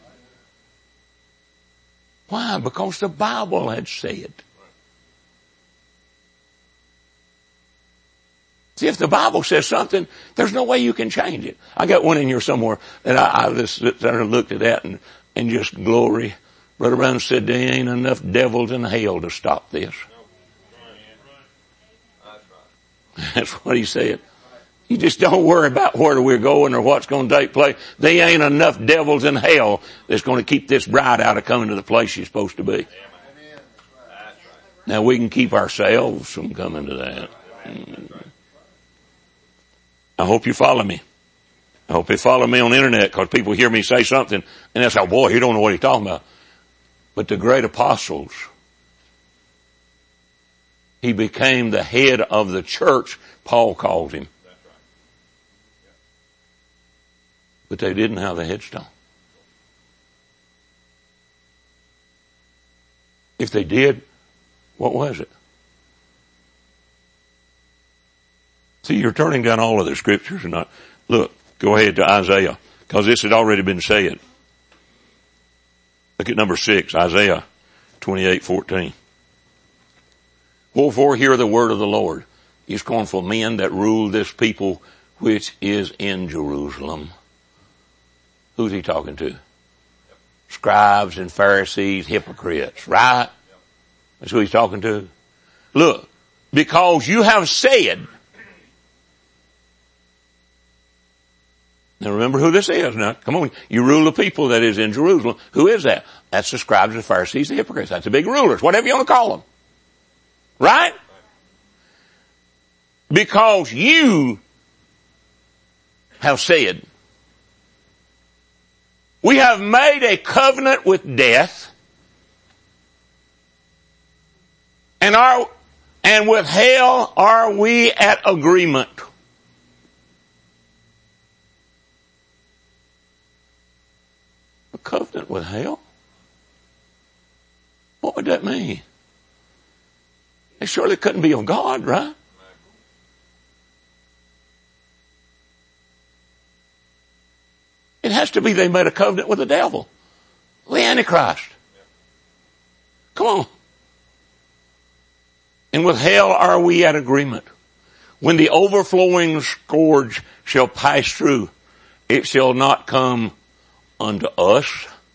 Why? Because the Bible had said. See, if the Bible says something, there's no way you can change it. I got one in here somewhere that I, I just sit there and looked at that and, and just glory. Brother Brown said there ain't enough devils in hell to stop this. That's what he said. You just don't worry about where we're going or what's going to take place. There ain't enough devils in hell that's going to keep this bride out of coming to the place she's supposed to be. Now we can keep ourselves from coming to that. I hope you follow me. I hope you follow me on the internet because people hear me say something and they say, oh boy, he don't know what he's talking about. But the great apostles, he became the head of the church, Paul calls him. But they didn't have the headstone. If they did, what was it? See, you're turning down all of the scriptures and not, look, go ahead to Isaiah, because this had already been said. Look at number six, Isaiah twenty-eight fourteen. Wherefore hear the word of the Lord, ye scornful men that rule this people which is in Jerusalem. Who's he talking to? Scribes and Pharisees, hypocrites, right? That's who he's talking to. Look, because you have said, now remember who this is now. Come on, you rule the people that is in Jerusalem. Who is that? That's the scribes and Pharisees, the hypocrites. That's the big rulers, whatever you want to call them. Right? Because you have said, We have made a covenant with death, and are, and with hell are we at agreement. A covenant with hell? What would that mean? It surely couldn't be of God, right? It has to be they made a covenant with the devil, the Antichrist. Come on. And with hell are we at agreement. When the overflowing scourge shall pass through, it shall not come unto us.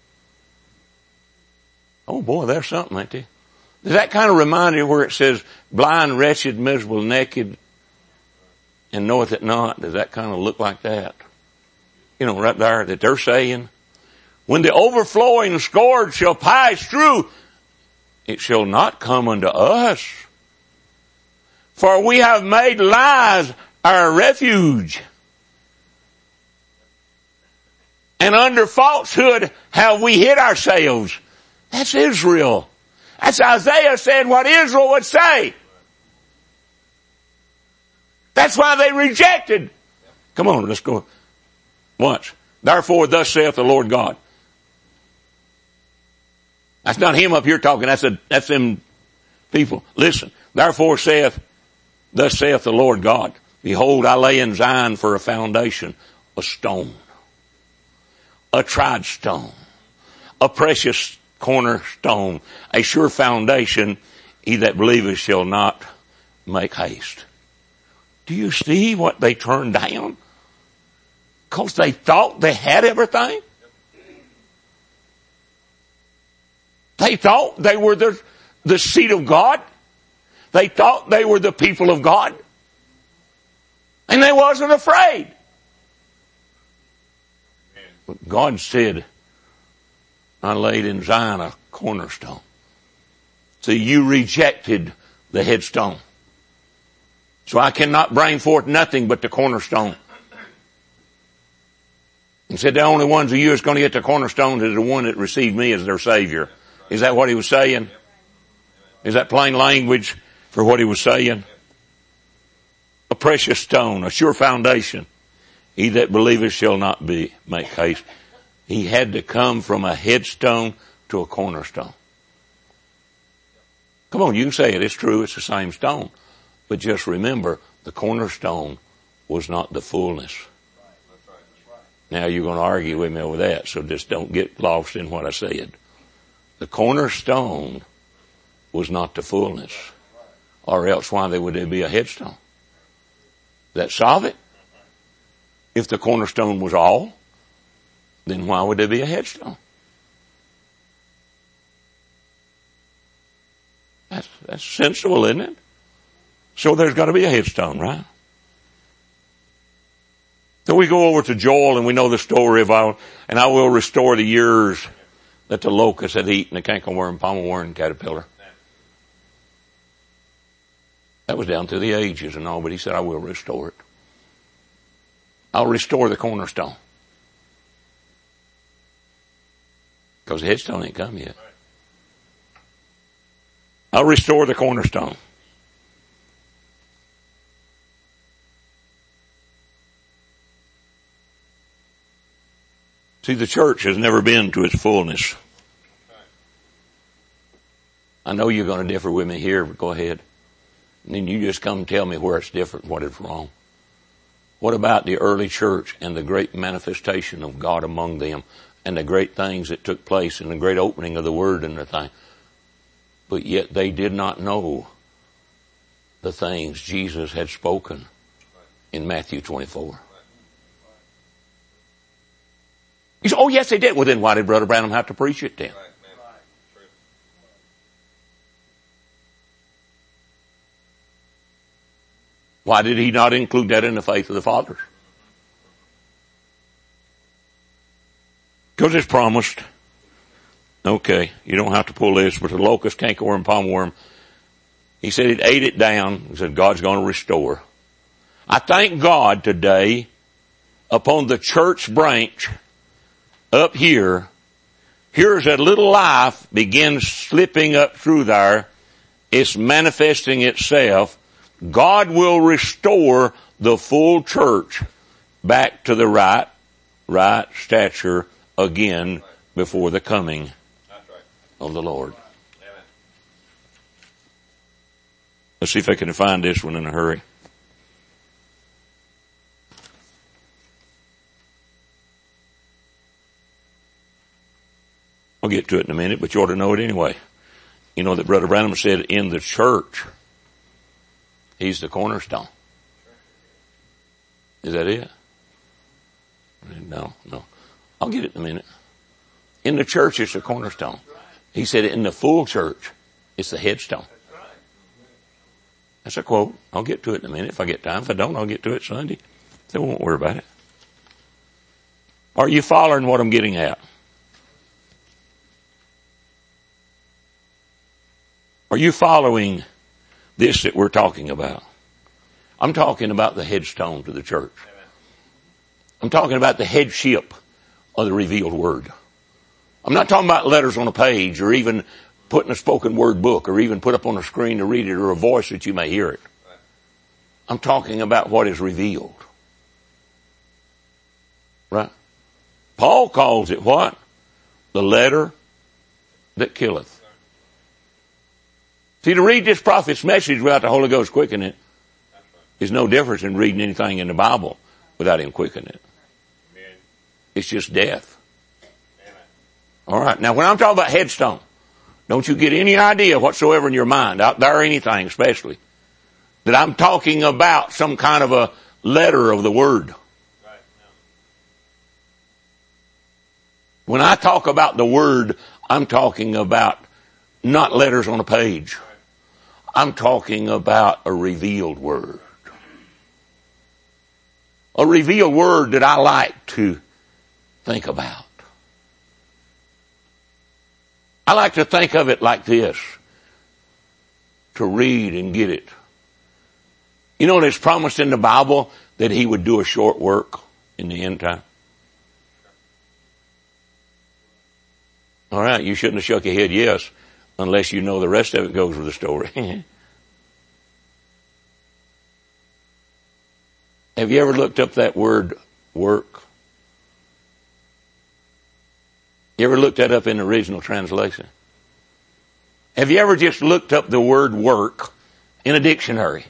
Oh boy, there's something, ain't there? Does that kind of remind you where it says, blind, wretched, miserable, naked, and knoweth it not? Does that kind of look like that? You know, right there that they're saying, when the overflowing scourge shall pass through, it shall not come unto us. For we have made lies our refuge, and under falsehood have we hid ourselves. That's Israel. That's Isaiah said what Israel would say. That's why they rejected. Come on, let's go. Watch. Therefore, thus saith the Lord God. That's not him up here talking. That's a, that's them people. Listen. Therefore saith, thus saith the Lord God. Behold, I lay in Zion for a foundation, a stone, a tried stone, a precious cornerstone, a sure foundation. He that believeth shall not make haste. Do you see what they turned down? Because they thought they had everything. They thought they were the, the seed of God. They thought they were the people of God. And they wasn't afraid. But God said, I laid in Zion a cornerstone. See, you rejected the headstone. So I cannot bring forth nothing but the cornerstone. He said the only ones of you that's going to get the cornerstone is the one that received me as their Savior. Is that what he was saying? Is that plain language for what he was saying? A precious stone, a sure foundation. He that believeth shall not be make haste. He had to come from a headstone to a cornerstone. Come on, you can say it. It's true. It's the same stone. But just remember, the cornerstone was not the fullness. Now you're going to argue with me over that, so just don't get lost in what I said. The cornerstone was not the fullness. Or else why would there be a headstone? That solve it? If the cornerstone was all, then why would there be a headstone? That's, that's sensible, isn't it? So there's got to be a headstone, right? So we go over to Joel and we know the story of our, and I will restore the years that the locust had eaten, the cankerworm, palmer worm, and caterpillar. That was down through the ages and all, but he said, I will restore it. I'll restore the cornerstone. Because the headstone ain't come yet. I'll restore the cornerstone. See, the church has never been to its fullness. I know you're going to differ with me here, but go ahead. And then you just come and tell me where it's different, what is wrong. What about the early church and the great manifestation of God among them and the great things that took place and the great opening of the Word and the thing? But yet they did not know the things Jesus had spoken in Matthew twenty-four. You say, oh yes they did. Well then why did Brother Branham have to preach it then? Why did he not include that in the faith of the fathers? Because it's promised. Okay, you don't have to pull this, but the locust, cankerworm, palmerworm, he said it ate it down. He said God's going to restore. I thank God today upon the church branch up here, here's a little life begins slipping up through there. It's manifesting itself. God will restore the full church back to the right, right stature again before the coming of the Lord. Let's see if I can find this one in a hurry. I'll get to it in a minute, but you ought to know it anyway. You know that Brother Branham said in the church, he's the cornerstone. Is that it? No, no. I'll get it in a minute. In the church, it's the cornerstone. He said in the full church, it's the headstone. That's a quote. I'll get to it in a minute if I get time. If I don't, I'll get to it Sunday. So I won't worry about it. Are you following what I'm getting at? Are you following this that we're talking about? I'm talking about the headstone to the church. I'm talking about the headship of the revealed word. I'm not talking about letters on a page or even put in a spoken word book or even put up on a screen to read it or a voice that you may hear it. I'm talking about what is revealed. Right? Paul calls it what? The letter that killeth. See, to read this prophet's message without the Holy Ghost quickening it is no difference in reading anything in the Bible without Him quickening it. It's just death. All right. Now, when I'm talking about headstone, don't you get any idea whatsoever in your mind, out there or anything especially, that I'm talking about some kind of a letter of the Word. When I talk about the Word, I'm talking about not letters on a page. I'm talking about a revealed Word. A revealed Word that I like to think about. I like to think of it like this. To read and get it. You know, it's promised in the Bible that He would do a short work in the end time. All right, you shouldn't have shook your head yes, unless you know the rest of it goes with the story. Have you ever looked up that word work? You ever looked that up in the original translation? Have you ever just looked up the word work in a dictionary?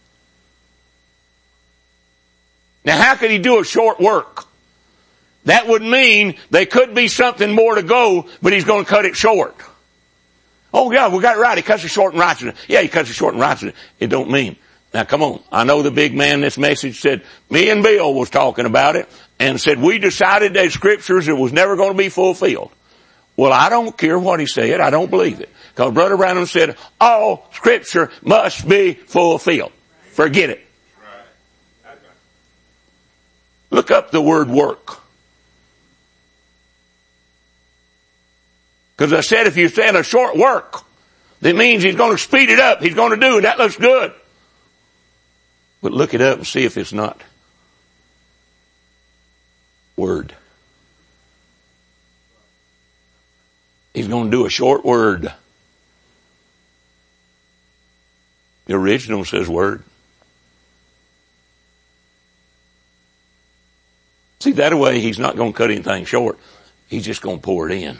Now how could He do a short work? That would mean there could be something more to go, but He's going to cut it short. Oh yeah, we got it right. He cuts it short and writes it. Yeah, He cuts it short and writes it. It don't mean. Now come on. I know the big man in this message said, me and Bill was talking about it and said we decided that scriptures it was never going to be fulfilled. Well, I don't care what he said. I don't believe it. Because Brother Branham said all scripture must be fulfilled. Forget it. Look up the word work. Because I said if you said a short work, that means He's going to speed it up. He's going to do it. That looks good. But look it up and see if it's not word. He's going to do a short word. The original says word. See, that way He's not going to cut anything short. He's just going to pour it in.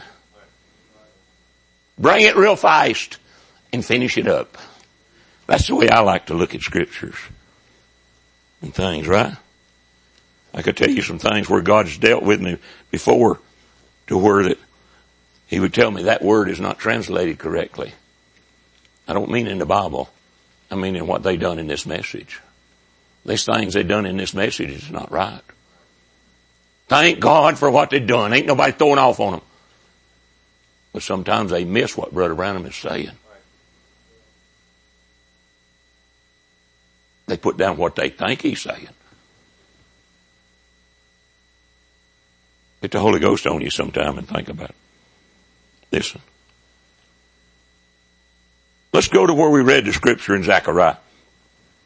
Bring it real fast and finish it up. That's the way I like to look at scriptures and things, right? I could tell you some things where God's dealt with me before to where that He would tell me that word is not translated correctly. I don't mean in the Bible. I mean in what they done in this message. These things they done in this message is not right. Thank God for what they done. Ain't nobody throwing off on them. But sometimes they miss what Brother Branham is saying. They put down what they think he's saying. Get the Holy Ghost on you sometime and think about it. Listen. Let's go to where we read the scripture in Zechariah.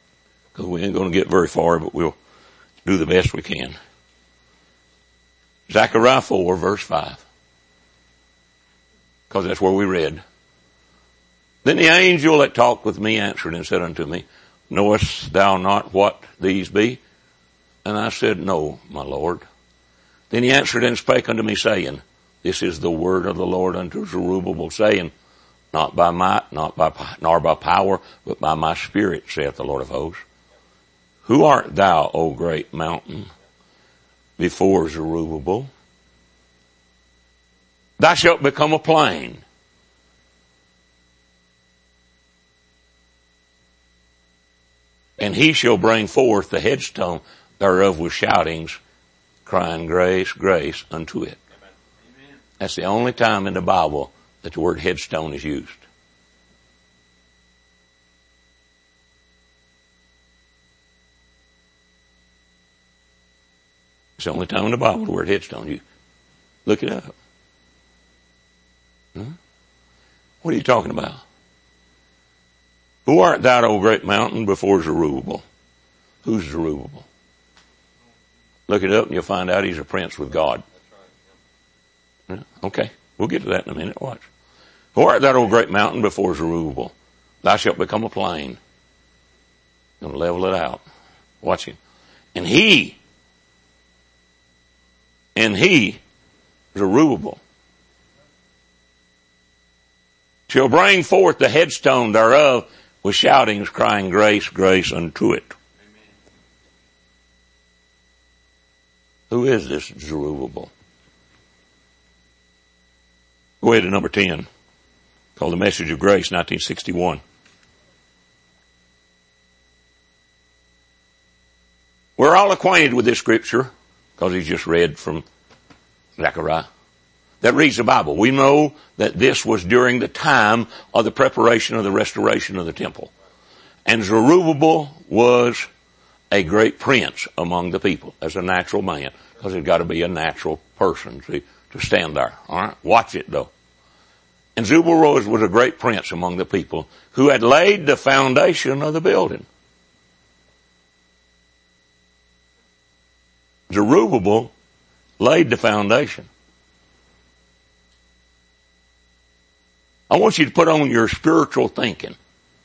Because we ain't going to get very far, but we'll do the best we can. Zechariah four, verse five. Because that's where we read. Then the angel that talked with me answered and said unto me, knowest thou not what these be? And I said, no, my Lord. Then he answered and spake unto me, saying, this is the word of the Lord unto Zerubbabel, saying, not by might, not by, nor by power, but by my spirit, saith the Lord of hosts. Who art thou, O great mountain, before Zerubbabel? Thou shalt become a plain. And he shall bring forth the headstone thereof with shoutings, crying grace, grace unto it. Amen. That's the only time in the Bible that the word headstone is used. It's the only time in the Bible the word headstone is used. Look it up. Hmm? What are you talking about? Who art thou, O great mountain, before Zerubbabel? Who's Zerubbabel? Look it up and you'll find out he's a prince with God. Yeah, okay, we'll get to that in a minute. Watch. Who art thou, O great mountain, before Zerubbabel? Thou shalt become a plain. Gonna level it out. Watch him. And he, and he, Zerubbabel, shall bring forth the headstone thereof with shoutings, crying grace, grace unto it. Amen. Who is this Zerubbabel? Go ahead to number ten, called The Message of Grace, nineteen sixty-one. We're all acquainted with this scripture because he's just read from Zechariah. That reads the Bible. We know that this was during the time of the preparation of the restoration of the temple. And Zerubbabel was a great prince among the people as a natural man, because it's got to be a natural person to, to stand there. All right, watch it though. And Zerubbabel was, was a great prince among the people who had laid the foundation of the building. Zerubbabel laid the foundation. I want you to put on your spiritual thinking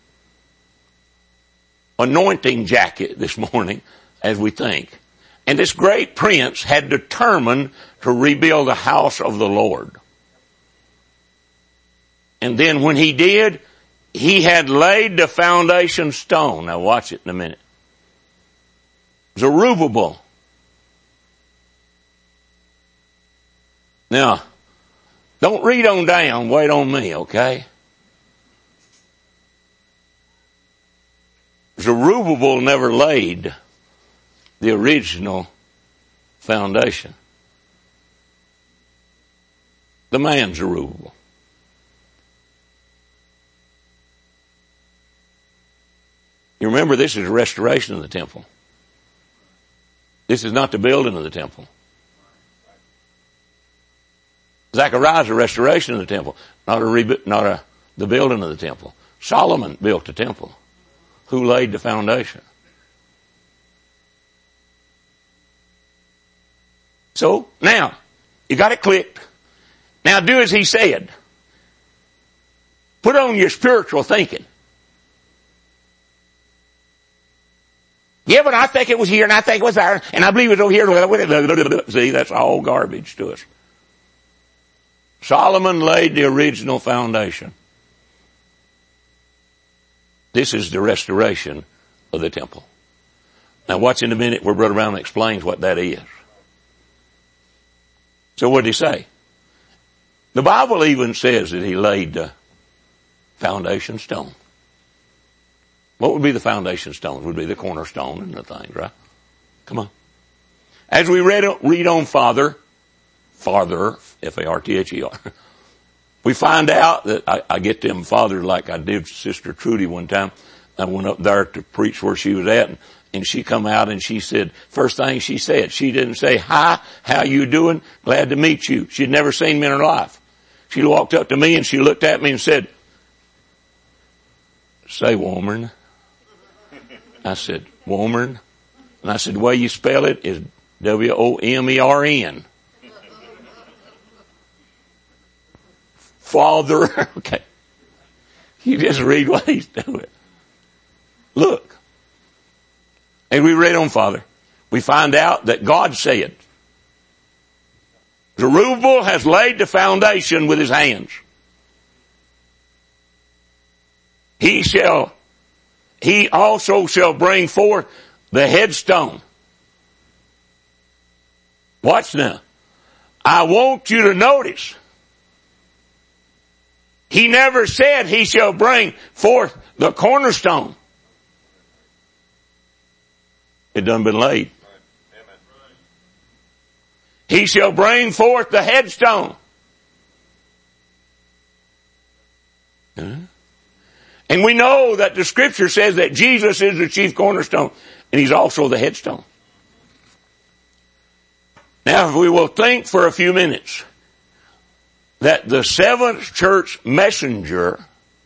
anointing jacket this morning as we think. And this great prince had determined to rebuild the house of the Lord. And then when he did, he had laid the foundation stone. Now watch it in a minute. Zerubbabel. Now, don't read on down, wait on me, okay? Zerubbabel never laid the original foundation. The man Zerubbabel. You remember, this is a restoration of the temple. This is not the building of the temple. Zechariah is a restoration of the temple, not a, rebu- not a, the building of the temple. Solomon built the temple. Who laid the foundation? So, now, you got it clicked. Now do as he said. Put on your spiritual thinking. Yeah, but I think it was here and I think it was there and I believe it was over here. See, that's all garbage to us. Solomon laid the original foundation. This is the restoration of the temple. Now watch in a minute where Brother Brown explains what that is. So what did he say? The Bible even says that he laid the foundation stone. What would be the foundation stone? Would be the cornerstone and the thing, right? Come on. As we read, read on farther, farther, F A R T H E R, we find out that I, I get them fathered like I did Sister Trudy one time. I went up there to preach where she was at, and, and she come out and she said, first thing she said, she didn't say, hi, how you doing? Glad to meet you. She'd never seen me in her life. She walked up to me and she looked at me and said, say Womern. I said, Womern. And I said, the way you spell it is W O M E R N. Father. Okay. You just read what he's doing. Look. And we read on Father. We find out that God said, Zerubbabel has laid the foundation with his hands. He shall, he also shall bring forth the headstone. Watch now. I want you to notice. He never said he shall bring forth the cornerstone. It done been laid. He shall bring forth the headstone. Huh? And we know that the scripture says that Jesus is the chief cornerstone and he's also the headstone. Now if we will think for a few minutes that the seventh church messenger,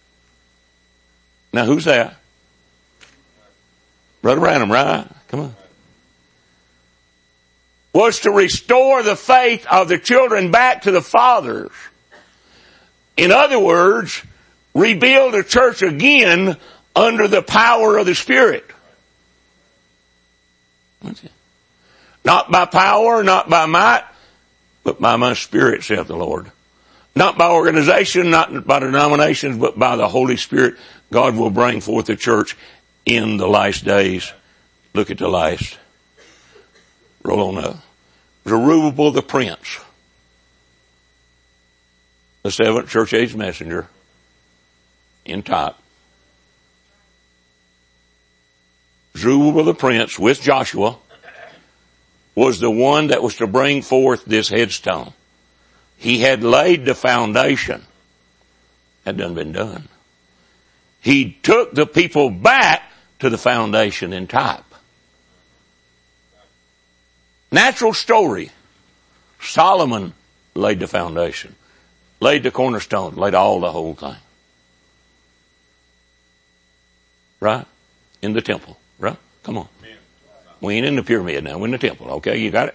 now who's that? Brother Branham, right? Come on. Was to restore the faith of the children back to the fathers. In other words, rebuild the church again under the power of the Spirit. Not by power, not by might, but by my Spirit, saith the Lord. Not by organization, not by denominations, but by the Holy Spirit, God will bring forth the church in the last days. Look at the last. Roll on up. Zerubbabel the prince. The seventh church age messenger. In type. Zerubbabel the prince with Joshua was the one that was to bring forth this headstone. He had laid the foundation. That done been done. He took the people back to the foundation in type. Natural story. Solomon laid the foundation. Laid the cornerstone. Laid all the whole thing. Right? In the temple. Right? Come on. We ain't in the pyramid now. We're in the temple. Okay, you got it?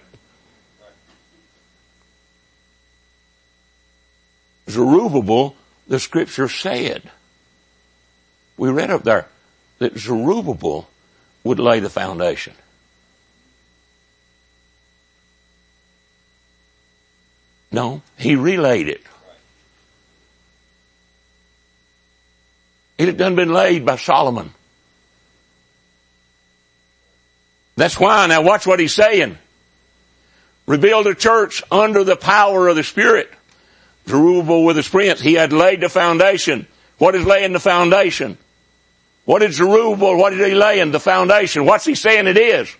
Zerubbabel, the scripture said. We read up there that Zerubbabel would lay the foundation. No, he relayed it. It had done been laid by Solomon. That's why, now watch what he's saying. Rebuild a church under the power of the Spirit. Zerubbabel with his prince, he had laid the foundation. What is laying the foundation? What did Zerubbabel, what did he lay in the foundation? What's he saying it is?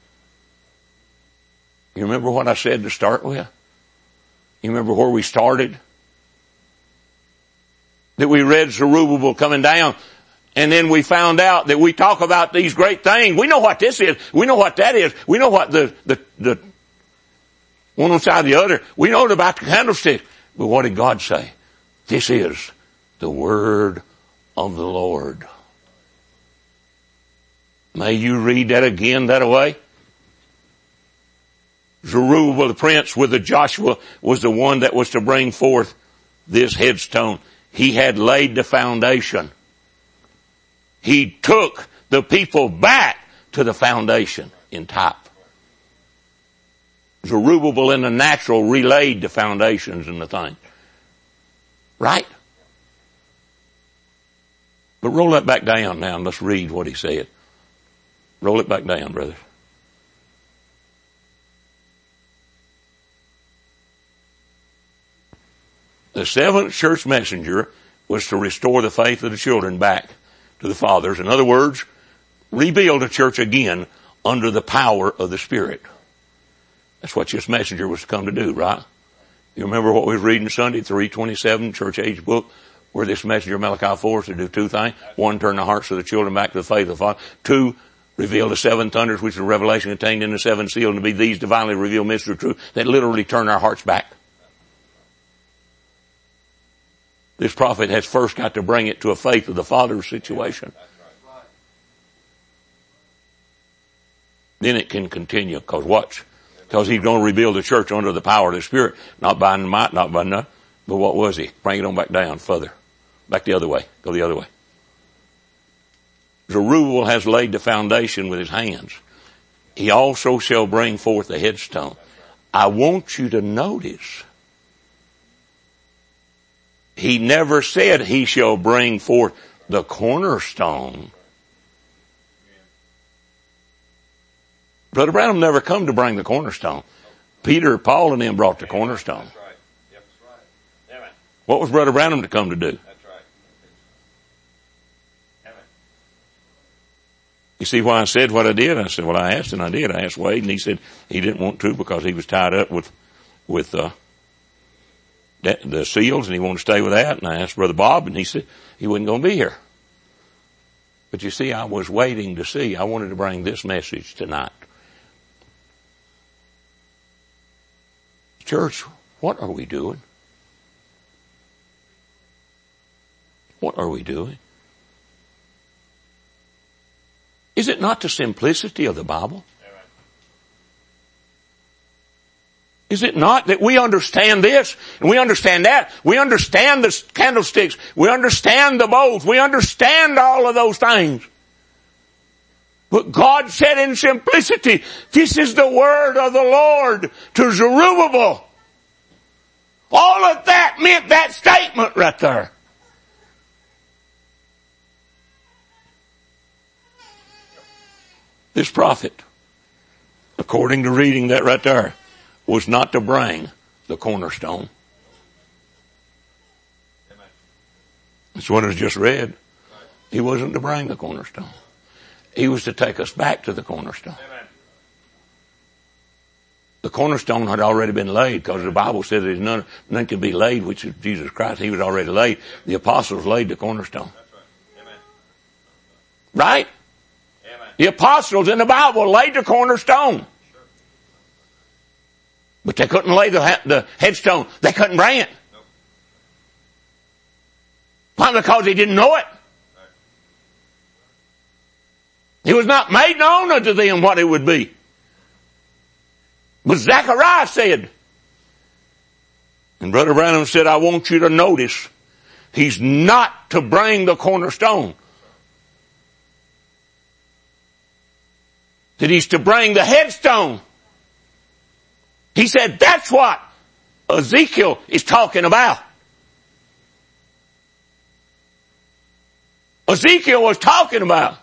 You remember what I said to start with? You remember where we started? That we read Zerubbabel coming down, and then we found out that we talk about these great things. We know what this is. We know what that is. We know what the, the, the, one on side of the other. We know about the candlestick. But what did God say? This is the word of the Lord. May you read that again that way. Zerubbabel the prince with the Joshua was the one that was to bring forth this headstone. He had laid the foundation. He took the people back to the foundation in type. Zerubbabel in the natural relayed the foundations and the thing. Right? But roll that back down now and let's read what he said. Roll it back down, brothers. The seventh church messenger was to restore the faith of the children back to the fathers. In other words, rebuild a church again under the power of the Spirit. That's what this messenger was to come to do, right? You remember what we was reading Sunday, three twenty-seven, church age book, where this messenger Malachi four is to do two things. One, turn the hearts of the children back to the faith of the Father. Two, reveal the seven thunders, which is the revelation contained in the seven seals, and to be these divinely revealed mysteries of truth that literally turn our hearts back. This prophet has first got to bring it to a faith of the Father's situation. Then it can continue, because watch. Because he's going to rebuild the church under the power of the Spirit. Not by might, not by nothing. But what was he? Bring it on back down further. Back the other way. Go the other way. Zerubbabel has laid the foundation with his hands. He also shall bring forth the headstone. I want you to notice, he never said he shall bring forth the cornerstone. Brother Branham never come to bring the cornerstone. Peter, Paul, and them brought the cornerstone. That's right. Yep, that's right. Amen. What was Brother Branham to come to do? That's right. Amen. You see why I said what I did? I said, well, I asked and I did. I asked Wade and he said he didn't want to because he was tied up with, with, uh, the seals and he wanted to stay with that. And I asked Brother Bob and he said he wasn't going to be here. But you see, I was waiting to see. I wanted to bring this message tonight. Church, what are we doing? What are we doing? Is it not the simplicity of the Bible? Amen. Is it not that we understand this and we understand that? We understand the candlesticks. We understand the bowls. We understand all of those things. But God said in simplicity, this is the word of the Lord to Zerubbabel. All of that meant that statement right there. This prophet, according to reading that right there, was not to bring the cornerstone. That's what I just read. He wasn't to bring the cornerstone. He was to take us back to the cornerstone. Amen. The cornerstone had already been laid because the Bible says there's none, none can be laid, which is Jesus Christ. He was already laid. The apostles laid the cornerstone. That's right. Amen. Right? Amen. The apostles in the Bible laid the cornerstone. Sure. But they couldn't lay the, the headstone. They couldn't bring it. Nope. Why? Because he didn't know it. It was not made known unto them what it would be. But Zechariah said, and Brother Branham said, I want you to notice, he's not to bring the cornerstone. That he's to bring the headstone. He said that's what Ezekiel is talking about. Ezekiel was talking about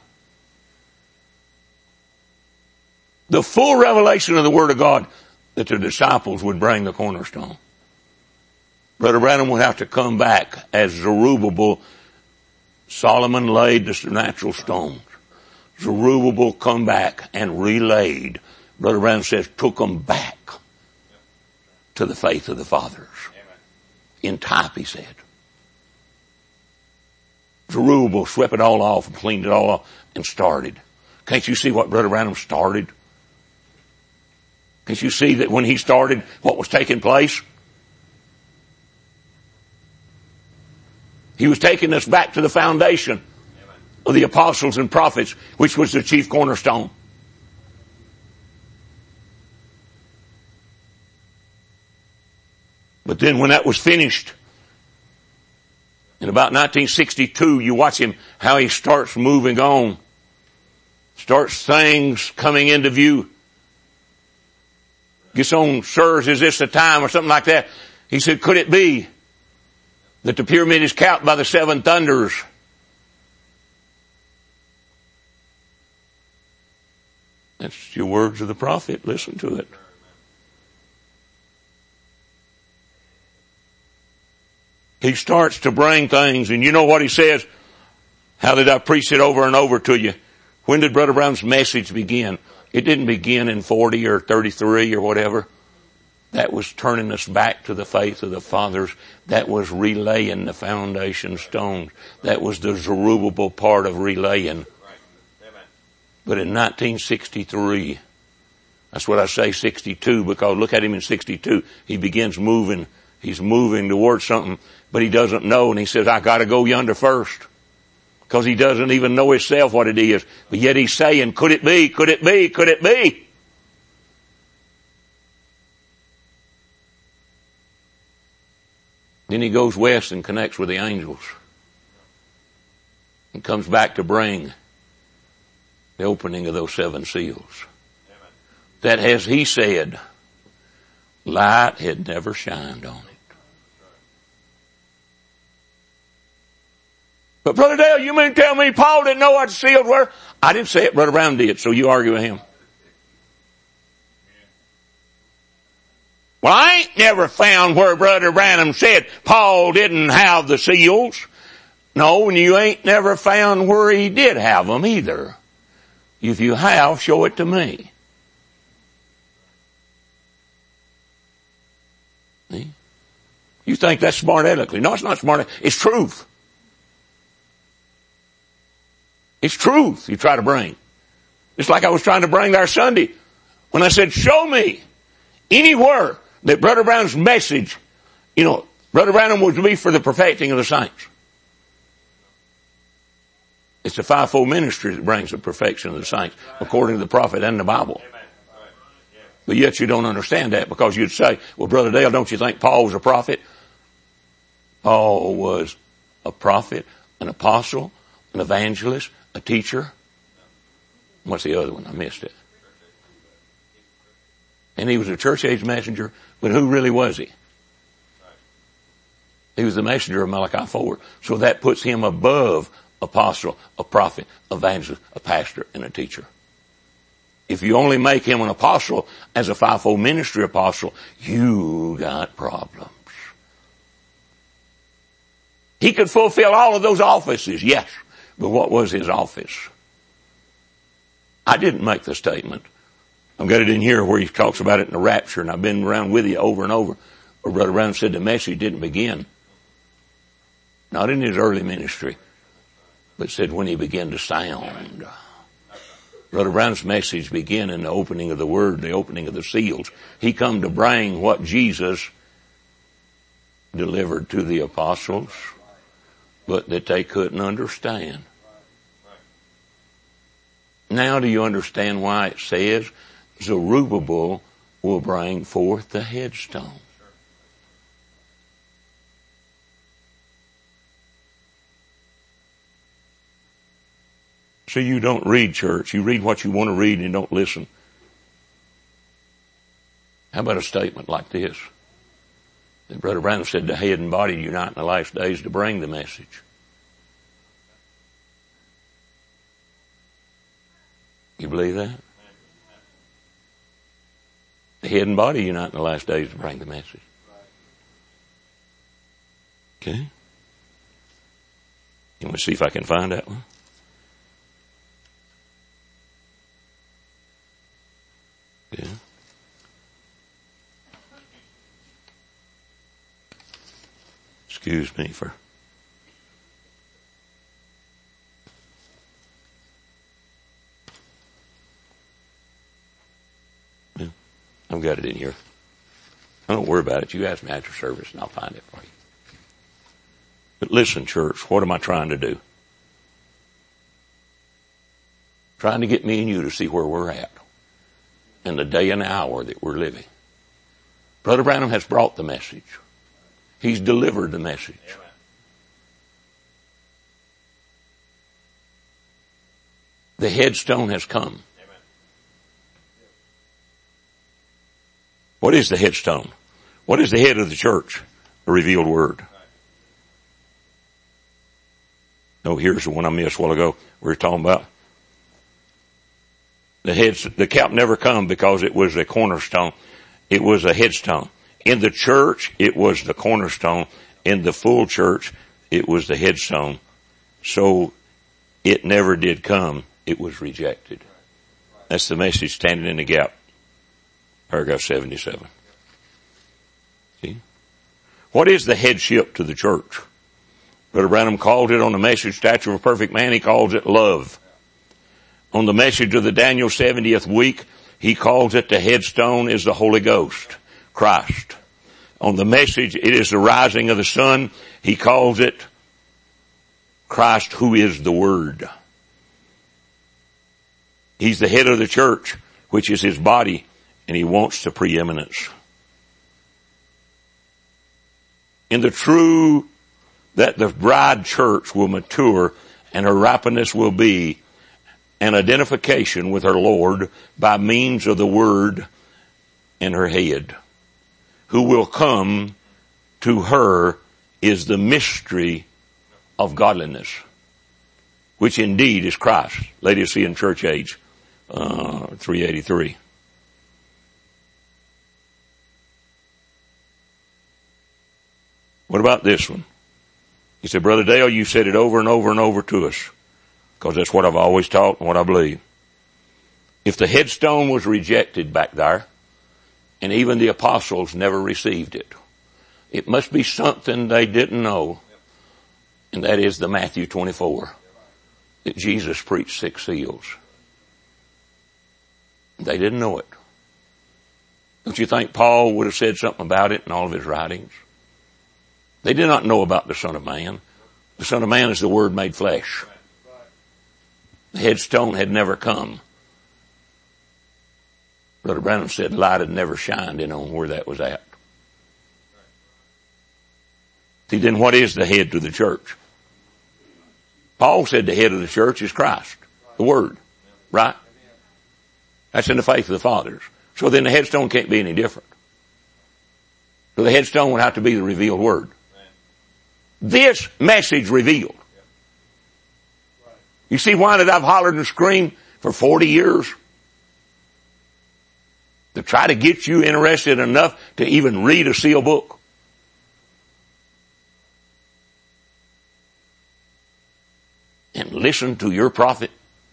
the full revelation of the Word of God that the disciples would bring the cornerstone. Brother Branham would have to come back as Zerubbabel. Solomon laid the natural stones. Zerubbabel come back and relayed. Brother Branham says took them back to the faith of the fathers. In type, he said. Zerubbabel swept it all off and cleaned it all off and started. Can't you see what Brother Branham started? Can't you see that when he started, what was taking place? He was taking us back to the foundation of the apostles and prophets, which was the chief cornerstone. But then when that was finished, in about nineteen sixty-two, you watch him, how he starts moving on. Starts things coming into view. Gets on, sirs, is this the time or something like that? He said, could it be that the pyramid is capped by the seven thunders? That's your words of the prophet. Listen to it. He starts to bring things, and you know what he says? How did I preach it over and over to you? When did Brother Brown's message begin? It didn't begin in forty or thirty-three or whatever. That was turning us back to the faith of the fathers. That was relaying the foundation stones. That was the Zerubbabel part of relaying. But in nineteen sixty-three, that's what I say sixty-two, because look at him in sixty-two. He begins moving. He's moving towards something, but he doesn't know, and he says, I gotta go yonder first. Because he doesn't even know himself what it is. But yet he's saying, could it be? Could it be? Could it be? Then he goes west and connects with the angels. And comes back to bring the opening of those seven seals. Amen. That as he said, light had never shined on it. But Brother Dale, you mean to tell me Paul didn't know what sealed were? I didn't say it, Brother Brown did, so you argue with him. Well, I ain't never found where Brother Branham said Paul didn't have the seals. No, and you ain't never found where he did have them either. If you have, show it to me. See? You think that's smart aleckly. No, it's not smart. It's truth. It's truth you try to bring. It's like I was trying to bring there Sunday when I said, show me anywhere that Brother Branham's message, you know, Brother Branham was to be for the perfecting of the saints. It's the fivefold ministry that brings the perfection of the saints, according to the prophet and the Bible. But yet you don't understand that, because you'd say, well, Brother Dale, don't you think Paul was a prophet? Paul was a prophet, an apostle, an evangelist, a teacher. What's the other one? I missed it. And he was a church age messenger, but who really was he? He was the messenger of Malachi four. So that puts him above apostle, a prophet, evangelist, a pastor, and a teacher. If you only make him an apostle as a fivefold ministry apostle, you got problems. He could fulfill all of those offices, yes. But what was his office? I didn't make the statement. I've got it in here where he talks about it in the rapture, and I've been around with you over and over, where Brother Brown said the message didn't begin. Not in his early ministry, but said when he began to sound. Brother Brown's message began in the opening of the Word, the opening of the seals. He come to bring what Jesus delivered to the apostles, but that they couldn't understand. Now do you understand why it says Zerubbabel will bring forth the headstone? See, you don't read church. You read what you want to read and don't listen. How about a statement like this? That Brother Branham said the head and body unite in the last days to bring the message. You believe that? The head and body unite in the last days to bring the message. Okay. You want to see if I can find that one? Yeah. Excuse me for yeah, I've got it in here. Don't worry about it. You ask me after service and I'll find it for you. But listen, church, what am I trying to do? Trying to get me and you to see where we're at in the day and hour that we're living. Brother Branham has brought the message. He's delivered the message. Amen. The headstone has come. Amen. What is the headstone? What is the head of the church? The revealed word. Right. No, here's the one I missed a while ago. We were talking about the heads. The cap never come because it was a cornerstone. It was a headstone. In the church, it was the cornerstone. In the full church, it was the headstone. So it never did come. It was rejected. That's the message standing in the gap. Paragraph seventy-seven. See? What is the headship to the church? Brother Branham called it on the message, Stature of a Perfect Man, he calls it love. On the message of the Daniel seventieth week, he calls it the headstone is the Holy Ghost, Christ. On the message, it is the rising of the sun, he calls it Christ, who is the Word. He's the head of the church, which is his body, and he wants the preeminence. in the true, that the bride church will mature and her ripeness will be an identification with her Lord by means of the Word in her head. Who will come to her is the mystery of godliness, which indeed is Christ. Laodicean Church Age, uh, three eighty-three. What about this one? He said, Brother Dale, you said it over and over and over to us, because that's what I've always taught and what I believe. If the headstone was rejected back there, and even the apostles never received it, it must be something they didn't know, and that is the Matthew twenty-four, that Jesus preached six seals. They didn't know it. Don't you think Paul would have said something about it in all of his writings? They did not know about the Son of Man. The Son of Man is the Word made flesh. The headstone had never come. Brother Branham said light had never shined in on where that was at. See, then what is the head to the church? Paul said the head of the church is Christ, the Word, right? That's in the faith of the fathers. So then the headstone can't be any different. So the headstone would have to be the revealed Word. This message revealed. You see why did I've hollered and screamed for forty years? To try to get you interested enough to even read a seal book. And listen to your prophet.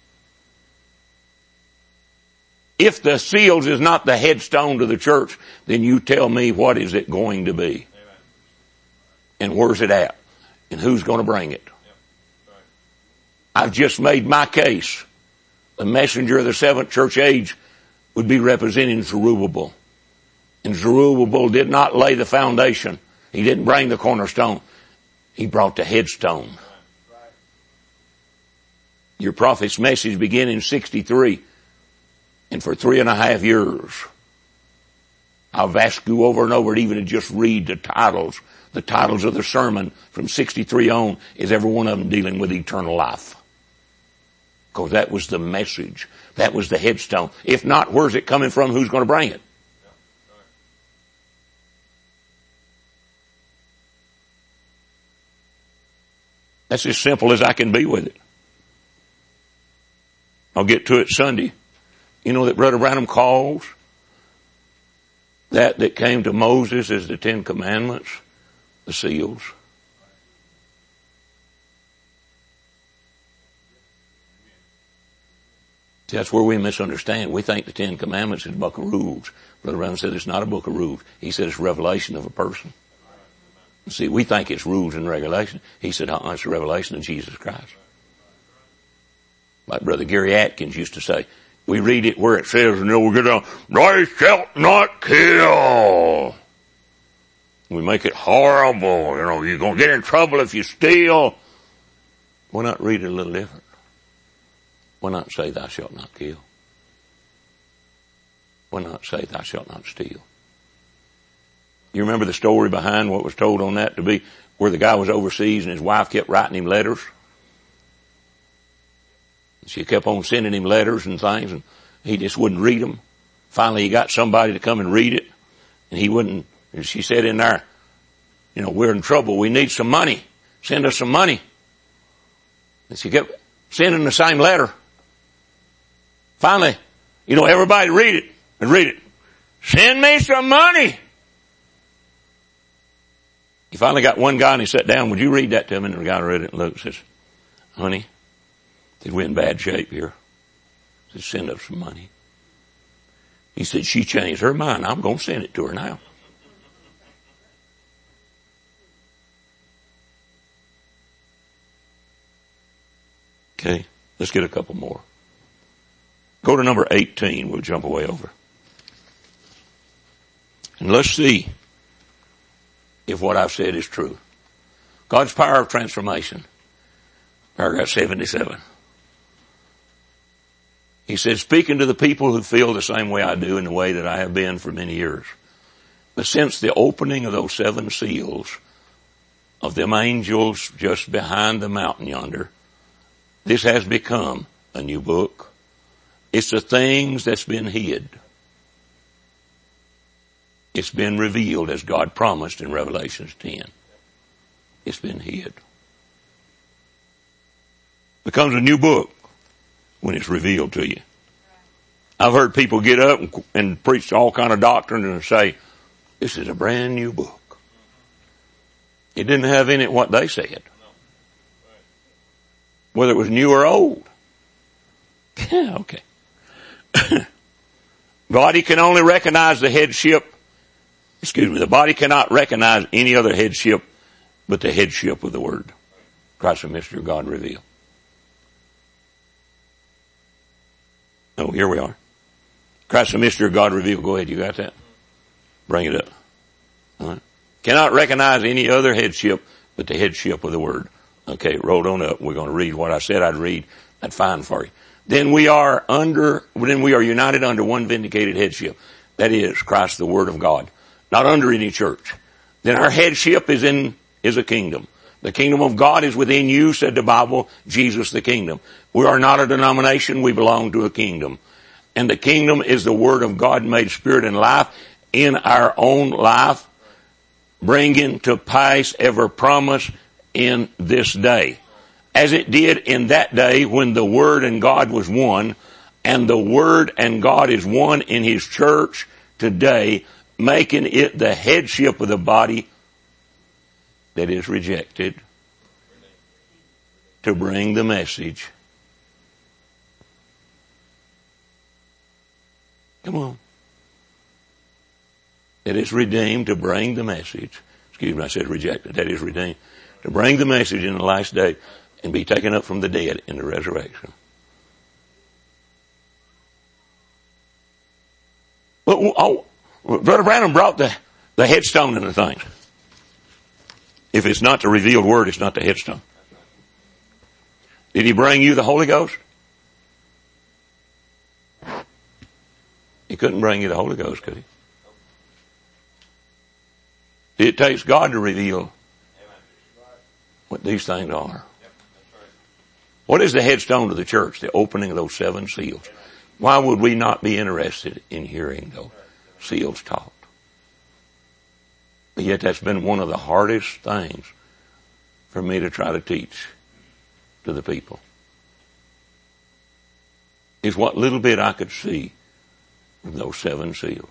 If the seals is not the headstone to the church, then you tell me what is it going to be? And where's it at? And who's going to bring it? I've just made my case. The messenger of the seventh church age would be representing Zerubbabel. And Zerubbabel did not lay the foundation. He didn't bring the cornerstone. He brought the headstone. Your prophet's message began in sixty-three. And for three and a half years, I've asked you over and over to even to just read the titles. The titles of the sermon from sixty-three on is every one of them dealing with eternal life. Because that was the message. That was the headstone. If not, where's it coming from? Who's going to bring it? That's as simple as I can be with it. I'll get to it Sunday. You know that Brother Branham calls that that came to Moses as the Ten Commandments, the seals. See, that's where we misunderstand. We think the Ten Commandments is a book of rules. Brother Branham said it's not a book of rules. He said it's a revelation of a person. See, we think it's rules and regulation. He said, uh-uh, it's a revelation of Jesus Christ. Like Brother Gary Atkins used to say, we read it where it says, you know, we get down, thou shalt not kill. We make it horrible. You know, you're going to get in trouble if you steal. Why not read it a little different? Why not say thou shalt not kill? Why not say thou shalt not steal? You remember the story behind what was told on that to be where the guy was overseas and his wife kept writing him letters? She kept on sending him letters and things, and he just wouldn't read them. Finally, he got somebody to come and read it, and he wouldn't. And she said in there, you know, we're in trouble. We need some money. Send us some money. And she kept sending the same letter. Finally, you know, everybody read it and read it. Send me some money. He finally got one guy and he sat down. Would you read that to him? And the guy read it and looked and says, honey, said, we're in bad shape here. He said, send us some money. He said, she changed her mind. I'm going to send it to her now. Okay, let's get a couple more. Go to number eighteen. We'll jump away over. And let's see if what I've said is true. God's power of transformation. Paragraph seventy-seven. He said, speaking to the people who feel the same way I do in the way that I have been for many years. But since the opening of those seven seals, of them angels just behind the mountain yonder. This has become a new book. It's the things that's been hid. It's been revealed as God promised in Revelation ten. It's been hid. Becomes a new book when it's revealed to you. I've heard people get up and, and preach all kind of doctrine and say, this is a brand new book. It didn't have in it what they said. Whether it was new or old. Yeah, okay. Body can only recognize the headship. Excuse me, the body cannot recognize any other headship but the headship of the Word. Christ the mystery of God revealed. Oh, here we are. Christ the mystery of God revealed. Go ahead, you got that? Bring it up. All right. Cannot recognize any other headship but the headship of the Word. Okay, rolled on up. We're going to read what I said I'd read. That's fine for you. Then we are under, then we are united under one vindicated headship. That is Christ, the Word of God. Not under any church. Then our headship is in, is a kingdom. The kingdom of God is within you, said the Bible, Jesus the kingdom. We are not a denomination, we belong to a kingdom. And the kingdom is the Word of God made spirit and life in our own life, bringing to pass every promise in this day. As it did in that day when the Word and God was one, and the Word and God is one in His church today, making it the headship of the body that is rejected to bring the message. Come on. That is redeemed to bring the message. Excuse me, I said rejected. That is redeemed. To bring the message in the last day and be taken up from the dead in the resurrection. But, oh, Brother Branham brought the, the headstone and the things. If it's not the revealed Word, it's not the headstone. Did he bring you the Holy Ghost? He couldn't bring you the Holy Ghost, could he? It takes God to reveal what these things are. What is the headstone of the church? The opening of those seven seals. Why would we not be interested in hearing those seals taught? But yet that's been one of the hardest things for me to try to teach to the people. Is what little bit I could see of those seven seals.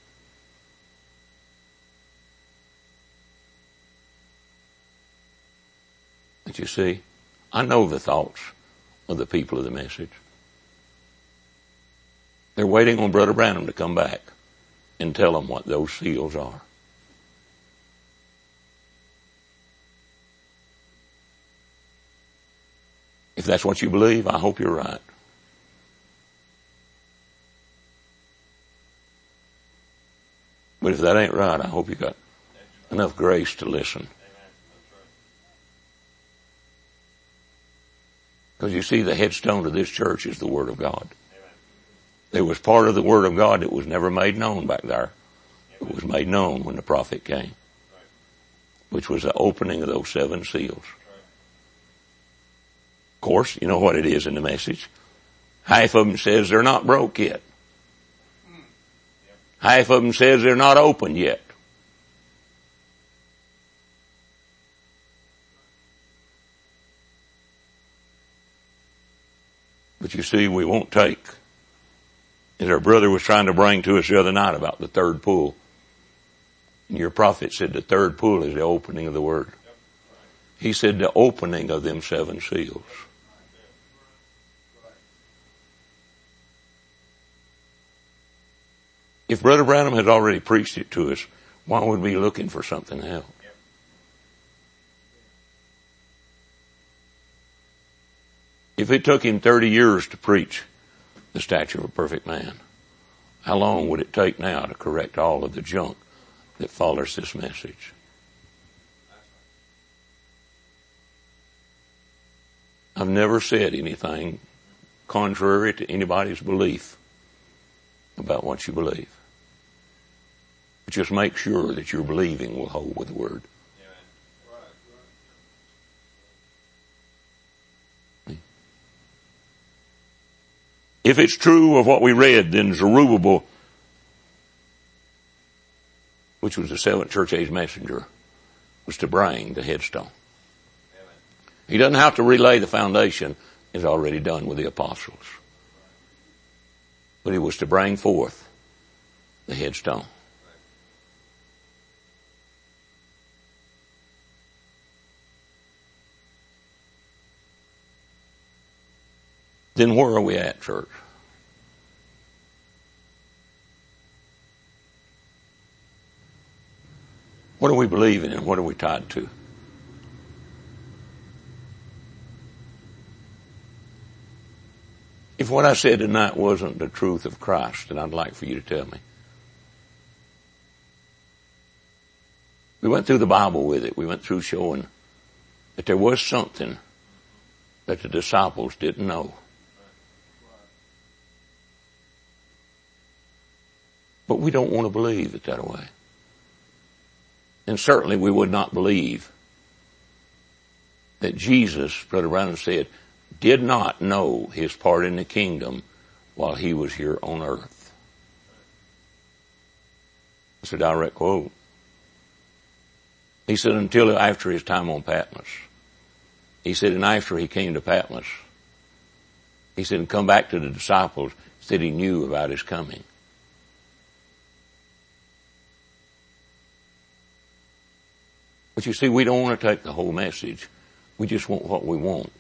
But you see, I know the thoughts of the people of the message. They're waiting on Brother Branham to come back and tell them what those seals are. If that's what you believe, I hope you're right. But if that ain't right, I hope you got enough grace to listen. Because you see, the headstone of this church is the Word of God. There was part of the Word of God that was never made known back there. It was made known when the prophet came, which was the opening of those seven seals. Of course, you know what it is in the message. Half of them says they're not broke yet. Half of them says they're not open yet. But you see, we won't take, as our brother was trying to bring to us the other night about the third pull. And your prophet said the third pull is the opening of the Word. He said the opening of them seven seals. If Brother Branham has already preached it to us, why would we be looking for something else? If it took him thirty years to preach the stature of a perfect man, how long would it take now to correct all of the junk that follows this message? I've never said anything contrary to anybody's belief about what you believe. But just make sure that your believing will hold with the Word. If it's true of what we read, then Zerubbabel, which was the seventh church age messenger, was to bring the headstone. Amen. He doesn't have to relay the foundation. It's already done with the apostles. But he was to bring forth the headstone. Then where are we at, church? What are we believing and what are we tied to? If what I said tonight wasn't the truth of Christ, then I'd like for you to tell me. We went through the Bible with it. We went through showing that there was something that the disciples didn't know. But we don't want to believe it that way. And certainly we would not believe that Jesus, Brother Branham said, did not know his part in the kingdom while he was here on earth. It's a direct quote. He said until after his time on Patmos. He said, and after he came to Patmos, he said, and come back to the disciples, said he knew about his coming. But you see, we don't want to take the whole message. We just want what we want.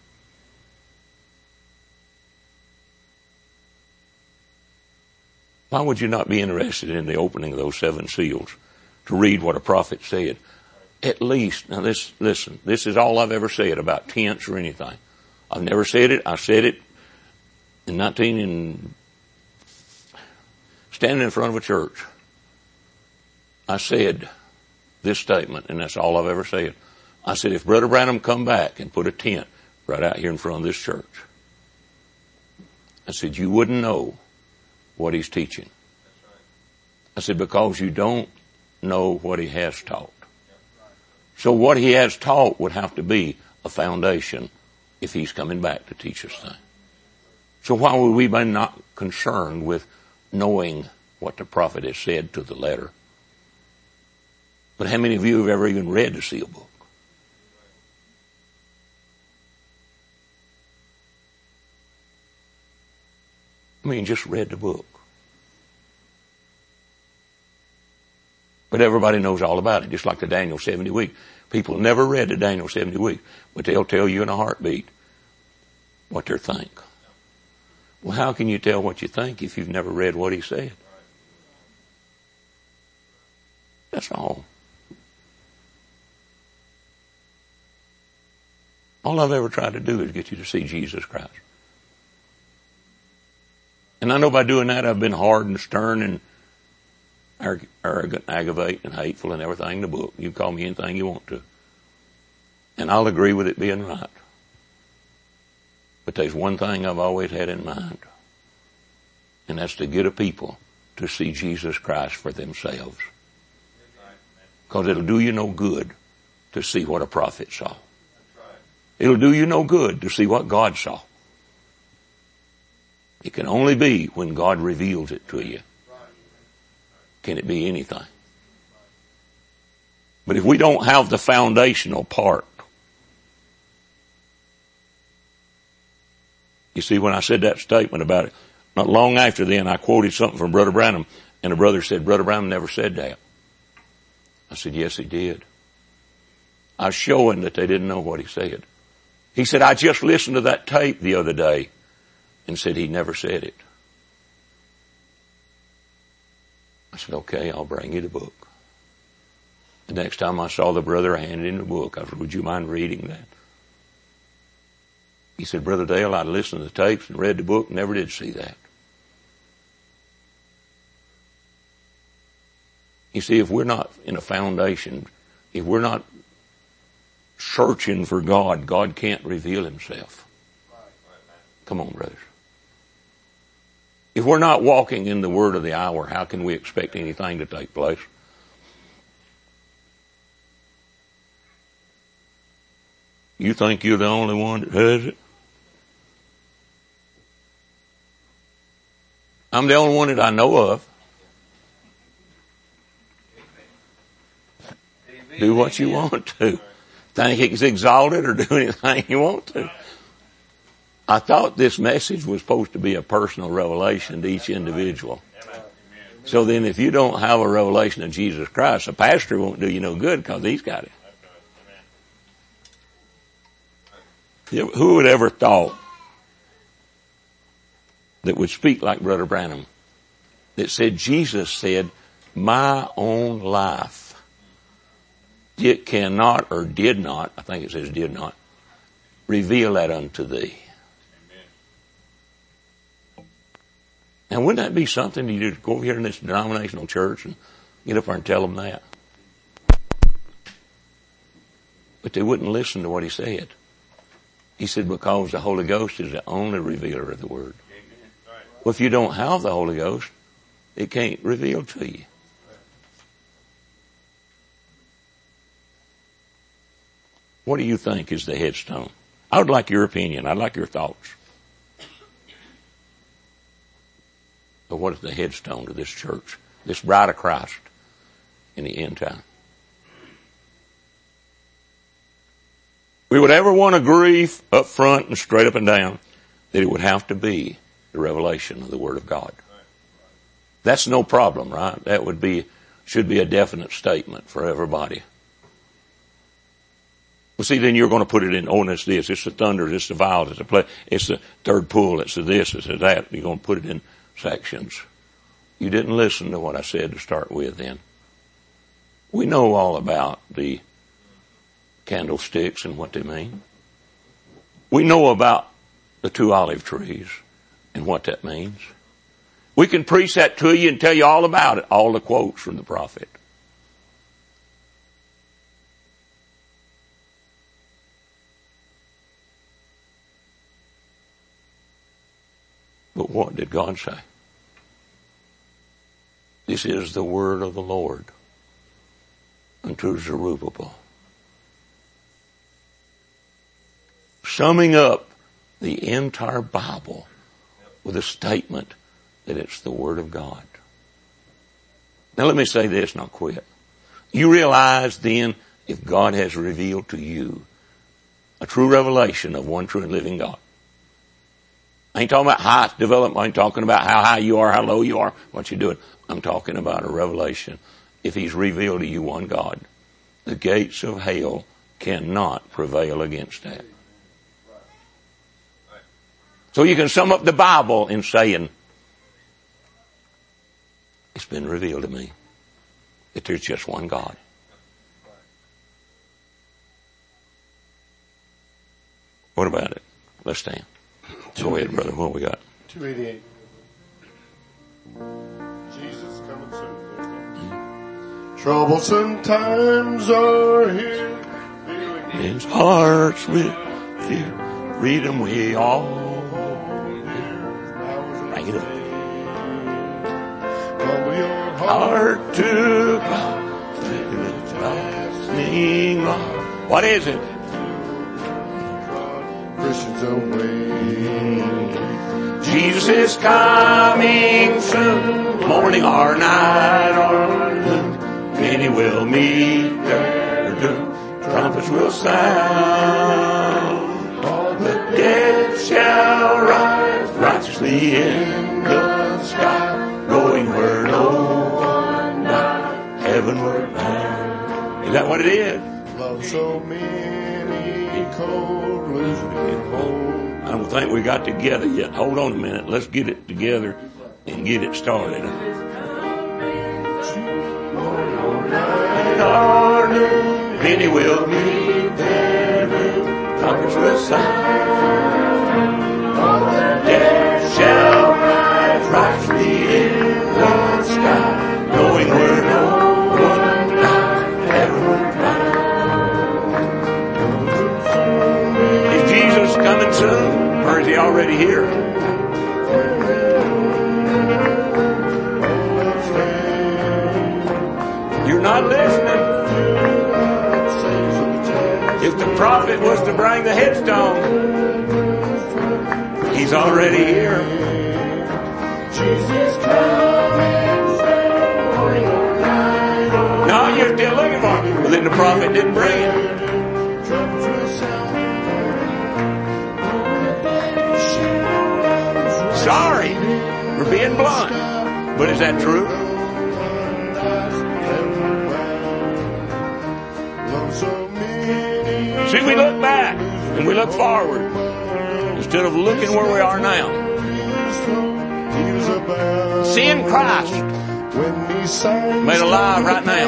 Why would you not be interested in the opening of those seven seals to read what a prophet said? At least, now this, listen, this is all I've ever said about tense or anything. I've never said it. I said it in nineteen and standing in front of a church. I said this statement, and that's all I've ever said. I said, if Brother Branham come back and put a tent right out here in front of this church, I said, you wouldn't know what he's teaching. I said, because you don't know what he has taught. So what he has taught would have to be a foundation if he's coming back to teach us things. So why would we be not concerned with knowing what the prophet has said to the letter? But how many of you have ever even read the seal book? I mean, just read the book. But everybody knows all about it, just like the Daniel seventy week. People never read the Daniel seventy week, but they'll tell you in a heartbeat what they think. Well, how can you tell what you think if you've never read what he said? That's all. All I've ever tried to do is get you to see Jesus Christ. And I know by doing that I've been hard and stern and arrogant, aggravating, and hateful and everything in the book. You can call me anything you want to. And I'll agree with it being right. But there's one thing I've always had in mind. And that's to get a people to see Jesus Christ for themselves. Because it'll do you no good to see what a prophet saw. It'll do you no good to see what God saw. It can only be when God reveals it to you. Can it be anything? But if we don't have the foundational part, you see, when I said that statement about it, not long after then, I quoted something from Brother Branham, and the brother said, Brother Branham never said that. I said, yes, he did. I was showing that they didn't know what he said. He said, I just listened to that tape the other day and said he never said it. I said, okay, I'll bring you the book. The next time I saw the brother, I handed him the book. I said, would you mind reading that? He said, Brother Dale, I listened to the tapes and read the book and never did see that. You see, if we're not in a foundation, if we're not searching for God, God can't reveal himself. Come on, brothers. If we're not walking in the word of the hour, how can we expect anything to take place? You think you're the only one that has it? I'm the only one that I know of. Do what you want to. Think it's exalted or do anything you want to. I thought this message was supposed to be a personal revelation to each individual. So then if you don't have a revelation of Jesus Christ, a pastor won't do you no good because he's got it. Who would ever thought that would speak like Brother Branham, that said Jesus said, my own life, it cannot or did not, I think it says did not, reveal that unto thee. And wouldn't that be something you just go over here in this denominational church and get up there and tell them that? But they wouldn't listen to what he said. He said, because the Holy Ghost is the only revealer of the Word. Well, if you don't have the Holy Ghost, it can't reveal to you. What do you think is the headstone? I would like your opinion. I'd like your thoughts. But what is the headstone to this church, this bride of Christ in the end time? We would ever want to agree up front and straight up and down that it would have to be the revelation of the Word of God. That's no problem, right? That would be, should be a definite statement for everybody. Well, see, then you're going to put it in, oh, it's this, it's the thunder, it's the violence, it's the play, it's the third pull, it's the this, it's the that. You're going to put it in sections. You didn't listen to what I said to start with then. We know all about the candlesticks and what they mean. We know about the two olive trees and what that means. We can preach that to you and tell you all about it, all the quotes from the prophet. But what did God say? This is the word of the Lord unto Zerubbabel. Summing up the entire Bible with a statement that it's the Word of God. Now let me say this and I'll quit. You realize then if God has revealed to you a true revelation of one true and living God. I ain't talking about height development. I ain't talking about how high you are, how low you are, what you're doing. I'm talking about a revelation. If He's revealed to you one God, the gates of hell cannot prevail against that. So you can sum up the Bible in saying, it's been revealed to me that there's just one God. What about it? Let's stand. Go ahead, brother. What we got? two eighty-eight. Jesus coming soon. Troublesome times are here. Men's hearts with fear. Freedom we all. Bring it up. Heart to God. Sing love. What is it? Christians away. Jesus is coming soon. Morning or night or noon. Many will meet their doom. Trumpets will sound. All the dead shall rise righteously in the sky, going where no one died, heavenward bound. Is that what it is? Love so many cold, losing home. I don't think we got together yet. Hold on a minute. Let's get it together and get it started. Many will meet their doom. Trumpets will sound. All the dead shall rise righteously in the sky, going where no one died, heavenward bound. Is Jesus coming soon, or is He already here? You're not listening. If the prophet was to bring the headstone, he's already here. Jesus coming soon, morning or night. No, you're still looking for him. Well, then the prophet didn't bring it. Trumpets will sound. Sorry for being blunt. But is that true? See, we look back and we look forward instead of looking where we are now. Seeing Christ made alive right now.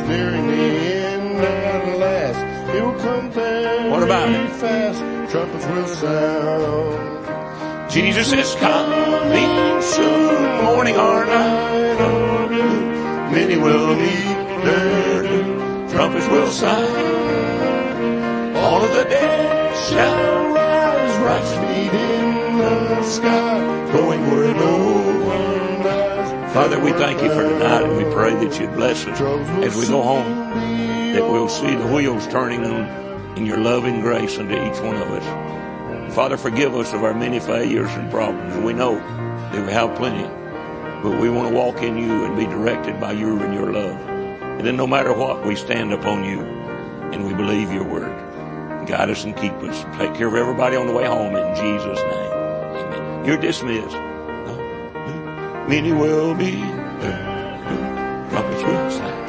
What about it? Trumpets will sound. Jesus is coming soon, morning or night. Many will meet their doom. Trumpets will sound. All of the dead shall rise, rise feet in the sky, going where no one dies. Father, we thank you for tonight, and we pray that you'd bless us as we go home, that we'll see the wheels turning in your loving grace unto each one of us. Father, forgive us of our many failures and problems. We know that we have plenty, but we want to walk in you and be directed by you and your love. And then no matter what, we stand upon you and we believe your word. Guide us and keep us. Take care of everybody on the way home in Jesus' name. Amen. You're dismissed. Many will be there. Trumpets will sound.